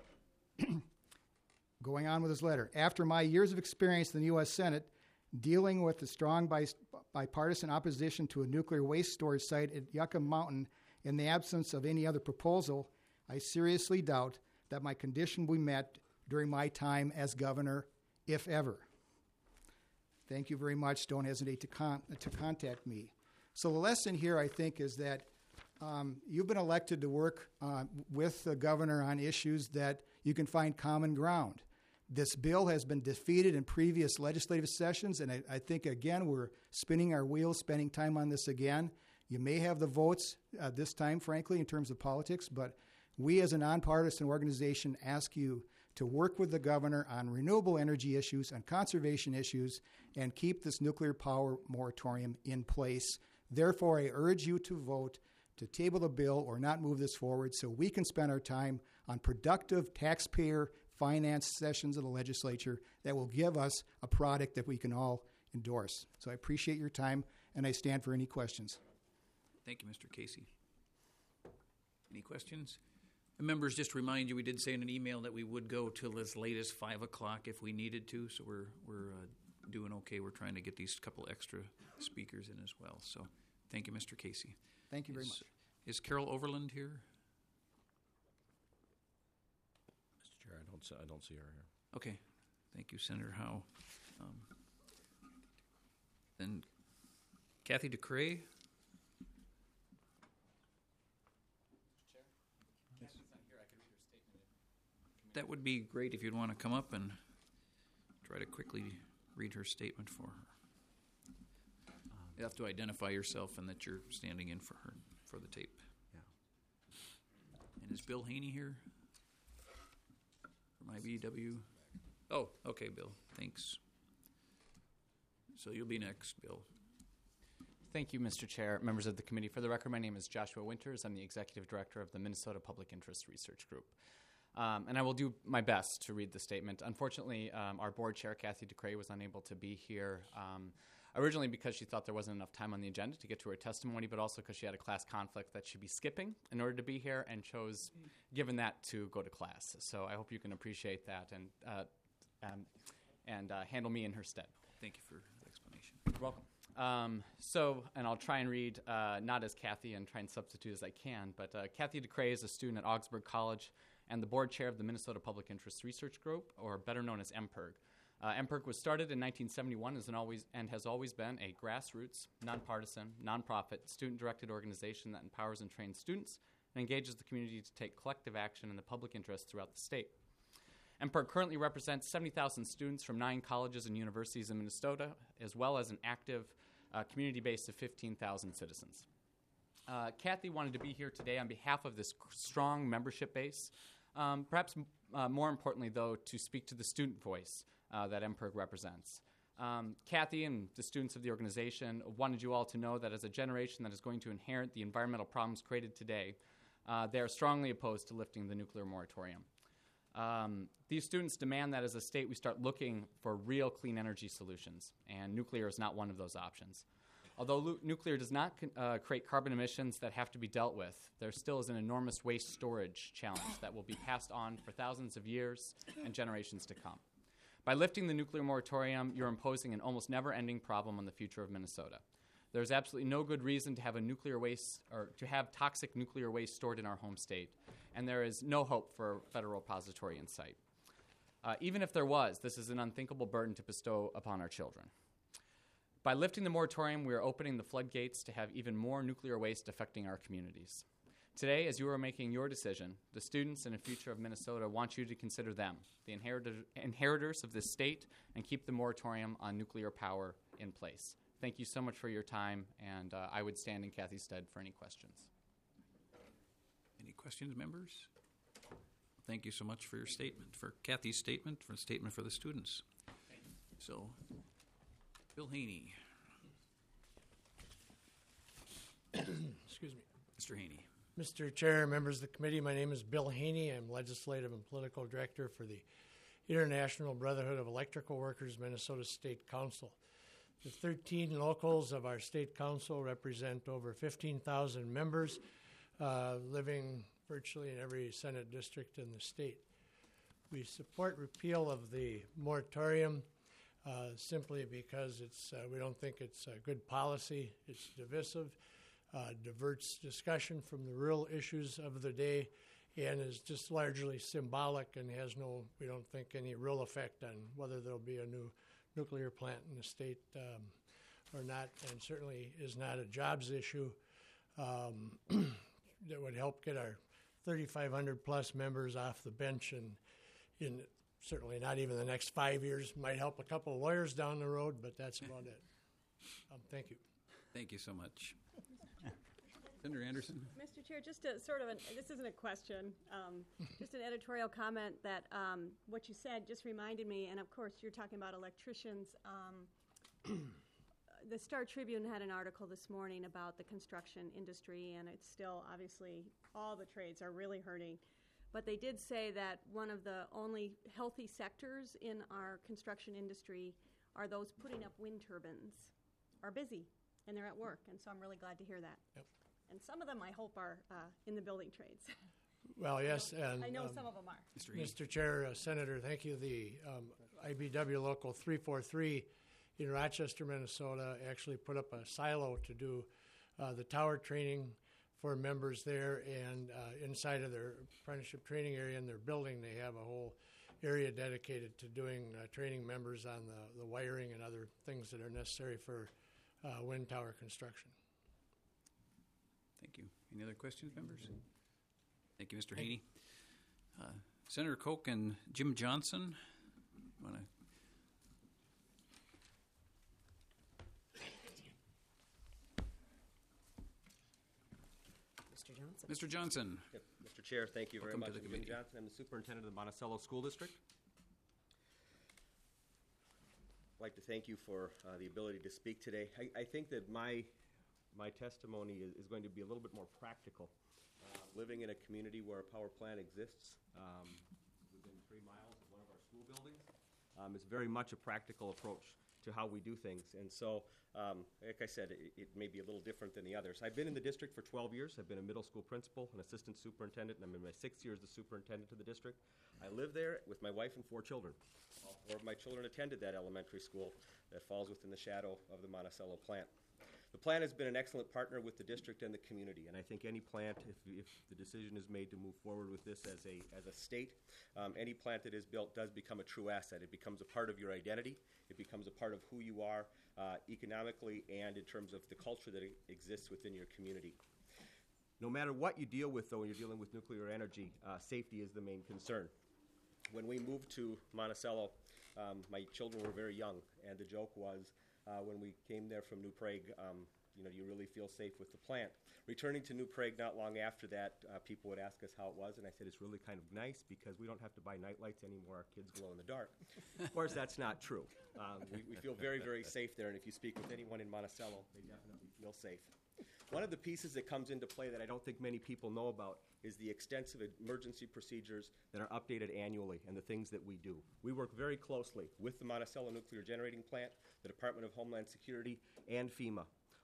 Going on with his letter, after my years of experience in the U S Senate dealing with the strong bis- bipartisan opposition to a nuclear waste storage site at Yucca Mountain in the absence of any other proposal, I seriously doubt that my condition will be met during my time as governor, if ever. Thank you very much. Don't hesitate to con- to contact me. So the lesson here, I think, is that um, you've been elected to work uh, with the governor on issues that you can find common ground. This bill has been defeated in previous legislative sessions, and I, I think, again, we're spinning our wheels, spending time on this again. You may have the votes uh, this time, frankly, in terms of politics, but we as a nonpartisan organization ask you to work with the governor on renewable energy issues and conservation issues and keep this nuclear power moratorium in place. Therefore, I urge you to vote to table the bill or not move this forward so we can spend our time on productive taxpayer finance sessions of the legislature that will give us a product that we can all endorse. So I appreciate your time, and I stand for any questions. Thank you, Mister Casey. Any questions? Members, just to remind you, we did say in an email that we would go till as late as five o'clock if we needed to, so we're we're uh, doing okay. We're trying to get these couple extra speakers in as well. So thank you, Mister Casey. Thank you very is, much. Is Carol Overland here? Mister Chair, I don't see, I don't see her here. Okay. Thank you, Senator Howe. Um, then Kathy DeCray. That would be great if you'd want to come up and try to quickly read her statement for her. You have to identify yourself and that you're standing in for her for the tape. Yeah. And is Bill Haney here from I B E W? Oh, okay, Bill. Thanks. So you'll be next, Bill. Thank you, Mister Chair, members of the committee. For the record, my name is Joshua Winters. I'm the Executive Director of the Minnesota Public Interest Research Group. Um, and I will do my best to read the statement. Unfortunately, um, our board chair, Kathy DeCray, was unable to be here, um, originally because she thought there wasn't enough time on the agenda to get to her testimony, but also because she had a class conflict that she'd be skipping in order to be here and chose, given that, to go to class. So I hope you can appreciate that and, uh, um, and uh, handle me in her stead. Thank you for the explanation. You're welcome. Um, so, and I'll try and read, uh, not as Kathy and try and substitute as I can, but uh, Kathy DeCray is a student at Augsburg College and the board chair of the Minnesota Public Interest Research Group, or better known as M P I R G. Uh, M P I R G was started in nineteen seventy-one as an always, and has always been a grassroots, nonpartisan, nonprofit, student-directed organization that empowers and trains students and engages the community to take collective action in the public interest throughout the state. M P I R G currently represents seventy thousand students from nine colleges and universities in Minnesota, as well as an active uh, community base of fifteen thousand citizens. Uh, Kathy wanted to be here today on behalf of this strong membership base. Um, perhaps uh, more importantly, though, to speak to the student voice uh, that M P I R G represents. Um, Kathy and the students of the organization wanted you all to know that as a generation that is going to inherit the environmental problems created today, uh, they are strongly opposed to lifting the nuclear moratorium. Um, these students demand that as a state we start looking for real clean energy solutions, and nuclear is not one of those options. Although lu- nuclear does not con- uh, create carbon emissions that have to be dealt with, there still is an enormous waste storage challenge that will be passed on for thousands of years and generations to come. By lifting the nuclear moratorium, you're imposing an almost never-ending problem on the future of Minnesota. There's absolutely no good reason to have a nuclear waste or to have toxic nuclear waste stored in our home state, and there is no hope for a federal repository in sight. Uh, even if there was, this is an unthinkable burden to bestow upon our children. By lifting the moratorium, we are opening the floodgates to have even more nuclear waste affecting our communities. Today, as you are making your decision, the students and the future of Minnesota want you to consider them, the inheritor- inheritors of this state, and keep the moratorium on nuclear power in place. Thank you so much for your time, and uh, I would stand in Kathy's stead for any questions. Any questions, members? Thank you so much for your statement, for Kathy's statement, for the statement for the students. So, Bill Haney. Excuse me. Mister Haney. Mister Chair, members of the committee, my name is Bill Haney. I'm Legislative and Political Director for the International Brotherhood of Electrical Workers, Minnesota State Council. The thirteen locals of our state council represent over fifteen thousand members uh, living virtually in every Senate district in the state. We support repeal of the moratorium uh, simply because it's, uh, we don't think it's a good policy. It's divisive, uh, diverts discussion from the real issues of the day, and is just largely symbolic and has no, we don't think, any real effect on whether there'll be a new nuclear plant in the state um, or not, and certainly is not a jobs issue um, that would help get our thirty-five hundred plus members off the bench, and in certainly not even the next five years. Might help a couple of lawyers down the road, but that's about it. Um, thank you. Thank you so much. Senator Anderson. Mister Chair, just a sort of, an, this isn't a question, um, just an editorial comment that um, what you said just reminded me, and of course you're talking about electricians. Um, the Star Tribune had an article this morning about the construction industry, and it's still, obviously, all the trades are really hurting. But they did say that one of the only healthy sectors in our construction industry are those putting up wind turbines, are busy, and they're at work, and so I'm really glad to hear that. Yep. And some of them, I hope, are uh, in the building trades. Well, yes, and I know um, some of them are. Mister Mister Chair, uh, Senator, thank you. The um, I B W Local three forty-three in Rochester, Minnesota, actually put up a silo to do uh, the tower training for members there, and uh, inside of their apprenticeship training area in their building, they have a whole area dedicated to doing uh, training members on the, the wiring and other things that are necessary for uh, wind tower construction. Thank you. Any other questions, members? Thank you, Mister Haney. Uh, Senator Koch and Jim Johnson, want to? Mister Johnson. Mister Johnson. Yep. Mister Chair, thank you very Welcome much. to the I'm Jim committee. Johnson. I'm the superintendent of the Monticello School District. I'd like to thank you for uh, the ability to speak today. I, I think that my my testimony is, is going to be a little bit more practical. Uh, living in a community where a power plant exists um, within three miles of one of our school buildings, um, it's very much a practical approach to how we do things. And so, um, like I said, it, it may be a little different than the others. I've been in the district for twelve years. I've been a middle school principal, an assistant superintendent, and I'm in my sixth year as the superintendent of the district. I live there with my wife and four children. All four of my children attended that elementary school that falls within the shadow of the Monticello plant. The plant has been an excellent partner with the district and the community, and I think any plant, if, if the decision is made to move forward with this as a as a state, um, any plant that is built does become a true asset. It becomes a part of your identity. It becomes a part of who you are uh, economically and in terms of the culture that exists within your community. No matter what you deal with, though, when you're dealing with nuclear energy, uh, safety is the main concern. When we moved to Monticello, um, my children were very young, and the joke was, Uh, when we came there from New Prague, um, you know, do you really feel safe with the plant? Returning to New Prague not long after that, uh, people would ask us how it was, and I said it's really kind of nice because we don't have to buy night lights anymore. Our kids glow in the dark. Of course, that's not true. Um, we, we feel very, very safe there, and if you speak with anyone in Monticello, they definitely feel safe. One of the pieces that comes into play that I don't think many people know about is the extensive emergency procedures that are updated annually and the things that we do. We work very closely with the Monticello Nuclear Generating Plant, the Department of Homeland Security, and FEMA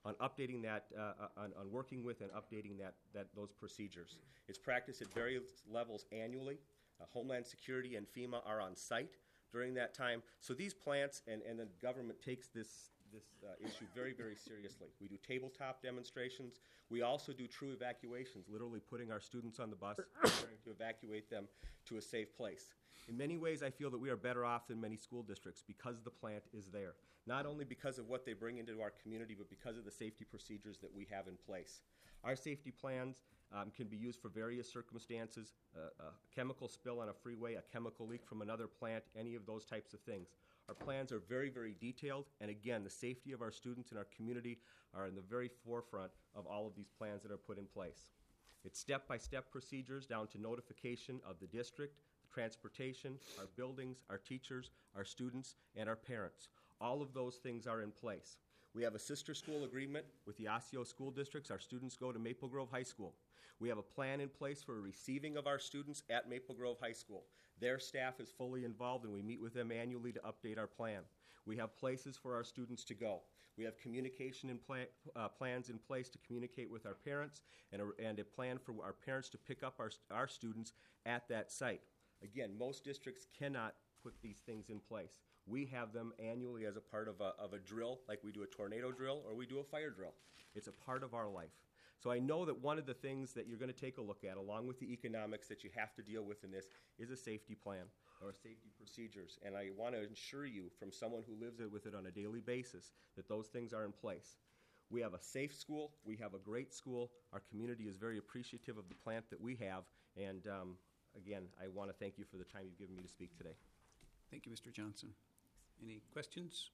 on updating that, uh, on, on working with and updating that, that those procedures. It's practiced at various levels annually. Uh, Homeland Security and FEMA are on site during that time. So these plants and, and the government takes this this uh, issue very, very seriously. We do tabletop demonstrations. We also do true evacuations, literally putting our students on the bus preparing to evacuate them to a safe place. In many ways, I feel that we are better off than many school districts because the plant is there, not only because of what they bring into our community, but because of the safety procedures that we have in place. Our safety plans um, can be used for various circumstances, uh, a chemical spill on a freeway, a chemical leak from another plant, any of those types of things. Our plans are very, very detailed, and again, the safety of our students and our community are in the very forefront of all of these plans that are put in place. It's step-by-step procedures down to notification of the district, transportation, our buildings, our teachers, our students, and our parents. All of those things are in place. We have a sister school agreement with the Osseo school districts. Our students go to Maple Grove High School. We have a plan in place for receiving of our students at Maple Grove High School. Their staff is fully involved, and we meet with them annually to update our plan. We have places for our students to go. We have communication and plan, uh, plans in place to communicate with our parents, and a, and a plan for our parents to pick up our, our students at that site. Again, most districts cannot put these things in place. We have them annually as a part of a, of a drill, like we do a tornado drill or we do a fire drill. It's a part of our life. So I know that one of the things that you're going to take a look at, along with the economics that you have to deal with in this, is a safety plan or safety procedures. And I want to assure you, from someone who lives with it on a daily basis, that those things are in place. We have a safe school. We have a great school. Our community is very appreciative of the plant that we have. And um, again, I want to thank you for the time you've given me to speak today. Thank you, Mister Johnson. Any questions?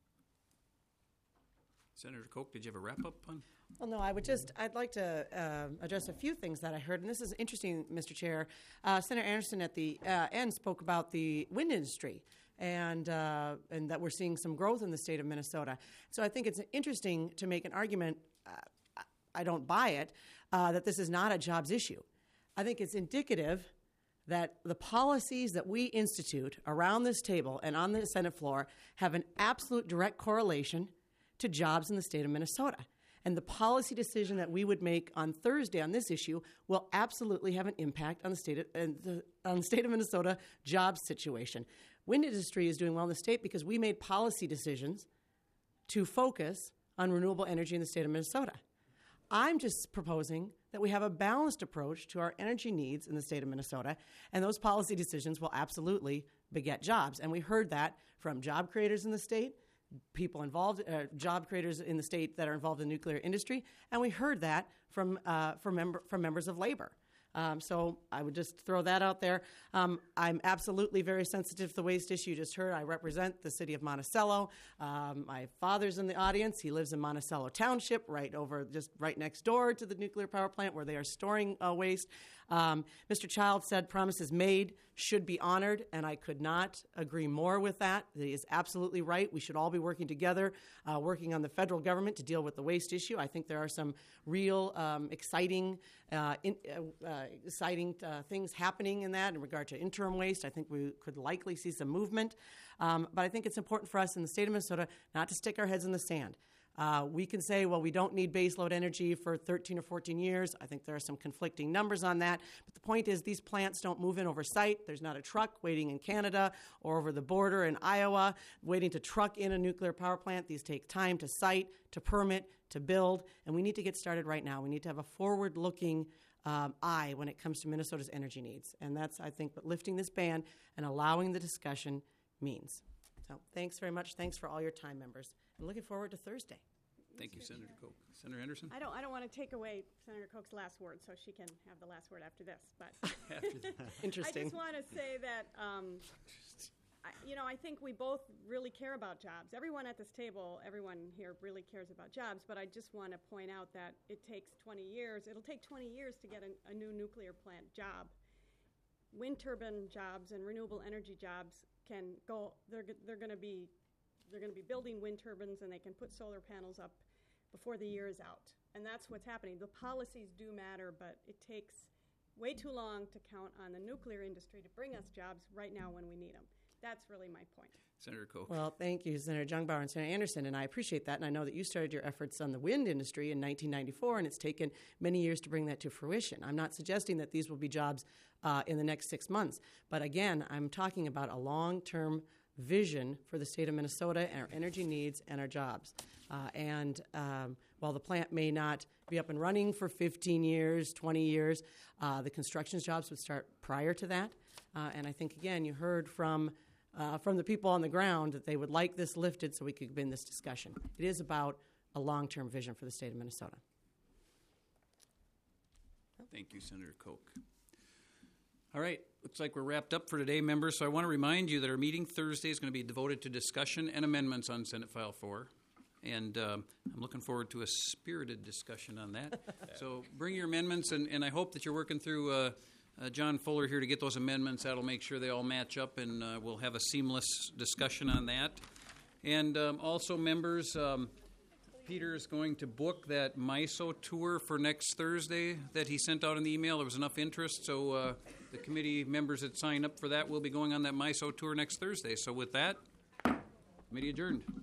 Senator Koch, did you have a wrap-up on? Well, no, I would just, I'd like to uh, address a few things that I heard, and this is interesting, Mister Chair. Uh, Senator Anderson at the uh, end spoke about the wind industry and, uh, and that we're seeing some growth in the state of Minnesota. So I think it's interesting to make an argument, uh, I don't buy it, uh, that this is not a jobs issue. I think it's indicative that the policies that we institute around this table and on the Senate floor have an absolute direct correlation to jobs in the state of Minnesota. And the policy decision that we would make on Thursday on this issue will absolutely have an impact on the state of, uh, the, on the state of Minnesota jobs situation. Wind industry is doing well in the state because we made policy decisions to focus on renewable energy in the state of Minnesota. I'm just proposing that we have a balanced approach to our energy needs in the state of Minnesota, and those policy decisions will absolutely beget jobs. And we heard that from job creators in the state, people involved, uh, job creators in the state that are involved in the nuclear industry, and we heard that from uh, from, member, from members of labor. Um, so I would just throw that out there. Um, I'm absolutely very sensitive to the waste issue. You just heard I represent the city of Monticello. Um, my father's in the audience. He lives in Monticello Township, right over, just right next door to the nuclear power plant where they are storing uh, waste. Um, Mister Child said promises made should be honored, and I could not agree more with that. He is absolutely right. We should all be working together, uh, working on the federal government to deal with the waste issue. I think there are some real um, exciting, uh, in, uh, uh, exciting uh, things happening in that in regard to interim waste. I think we could likely see some movement. Um, but I think it's important for us in the state of Minnesota not to stick our heads in the sand. Uh, we can say, well, we don't need baseload energy for thirteen or fourteen years. I think there are some conflicting numbers on that. But the point is these plants don't move in oversight. There's not a truck waiting in Canada or over the border in Iowa waiting to truck in a nuclear power plant. These take time to site, to permit, to build, and we need to get started right now. We need to have a forward-looking um, eye when it comes to Minnesota's energy needs. And that's, I think, what lifting this ban and allowing the discussion means. So thanks very much. Thanks for all your time, members. I'm looking forward to Thursday. Thank you, Senator Koch. Senator Anderson? I don't, I don't want to take away Senator Koch's last word, so she can have the last word after this. But after that. Interesting. I just want to say that, um, I, you know, I think we both really care about jobs. Everyone at this table, everyone here really cares about jobs, but I just want to point out that it takes twenty years. It'll take twenty years to get a, a new nuclear plant job. Wind turbine jobs and renewable energy jobs can go, they're, they're going to be They're going to be building wind turbines, and they can put solar panels up before the year is out. And that's what's happening. The policies do matter, but it takes way too long to count on the nuclear industry to bring us jobs right now when we need them. that's really my point. Senator Koch. Well, thank you, Senator Jungbauer and Senator Anderson, and I appreciate that. And I know that you started your efforts on the wind industry in nineteen ninety-four, and it's taken many years to bring that to fruition. I'm not suggesting that these will be jobs uh, in the next six months, but again, I'm talking about a long-term vision for the state of Minnesota and our energy needs and our jobs. Uh, and um, while the plant may not be up and running for fifteen years, twenty years, uh, the construction jobs would start prior to that. Uh, and I think, again, you heard from Uh, from the people on the ground that they would like this lifted so we could begin this discussion. It is about a long-term vision for the state of Minnesota. Thank you, Senator Koch. All right, looks like we're wrapped up for today, members. So I want to remind you that our meeting Thursday is going to be devoted to discussion and amendments on Senate File four. And um, I'm looking forward to a spirited discussion on that. So bring your amendments, and, and I hope that you're working through uh, Uh, John Fuller here to get those amendments. That'll make sure they all match up, and uh, we'll have a seamless discussion on that. And um, also, members, um, Peter is going to book that M I S O tour for next Thursday that he sent out in the email. There was enough interest, so uh, the committee members that signed up for that will be going on that M I S O tour next Thursday. So with that, committee adjourned.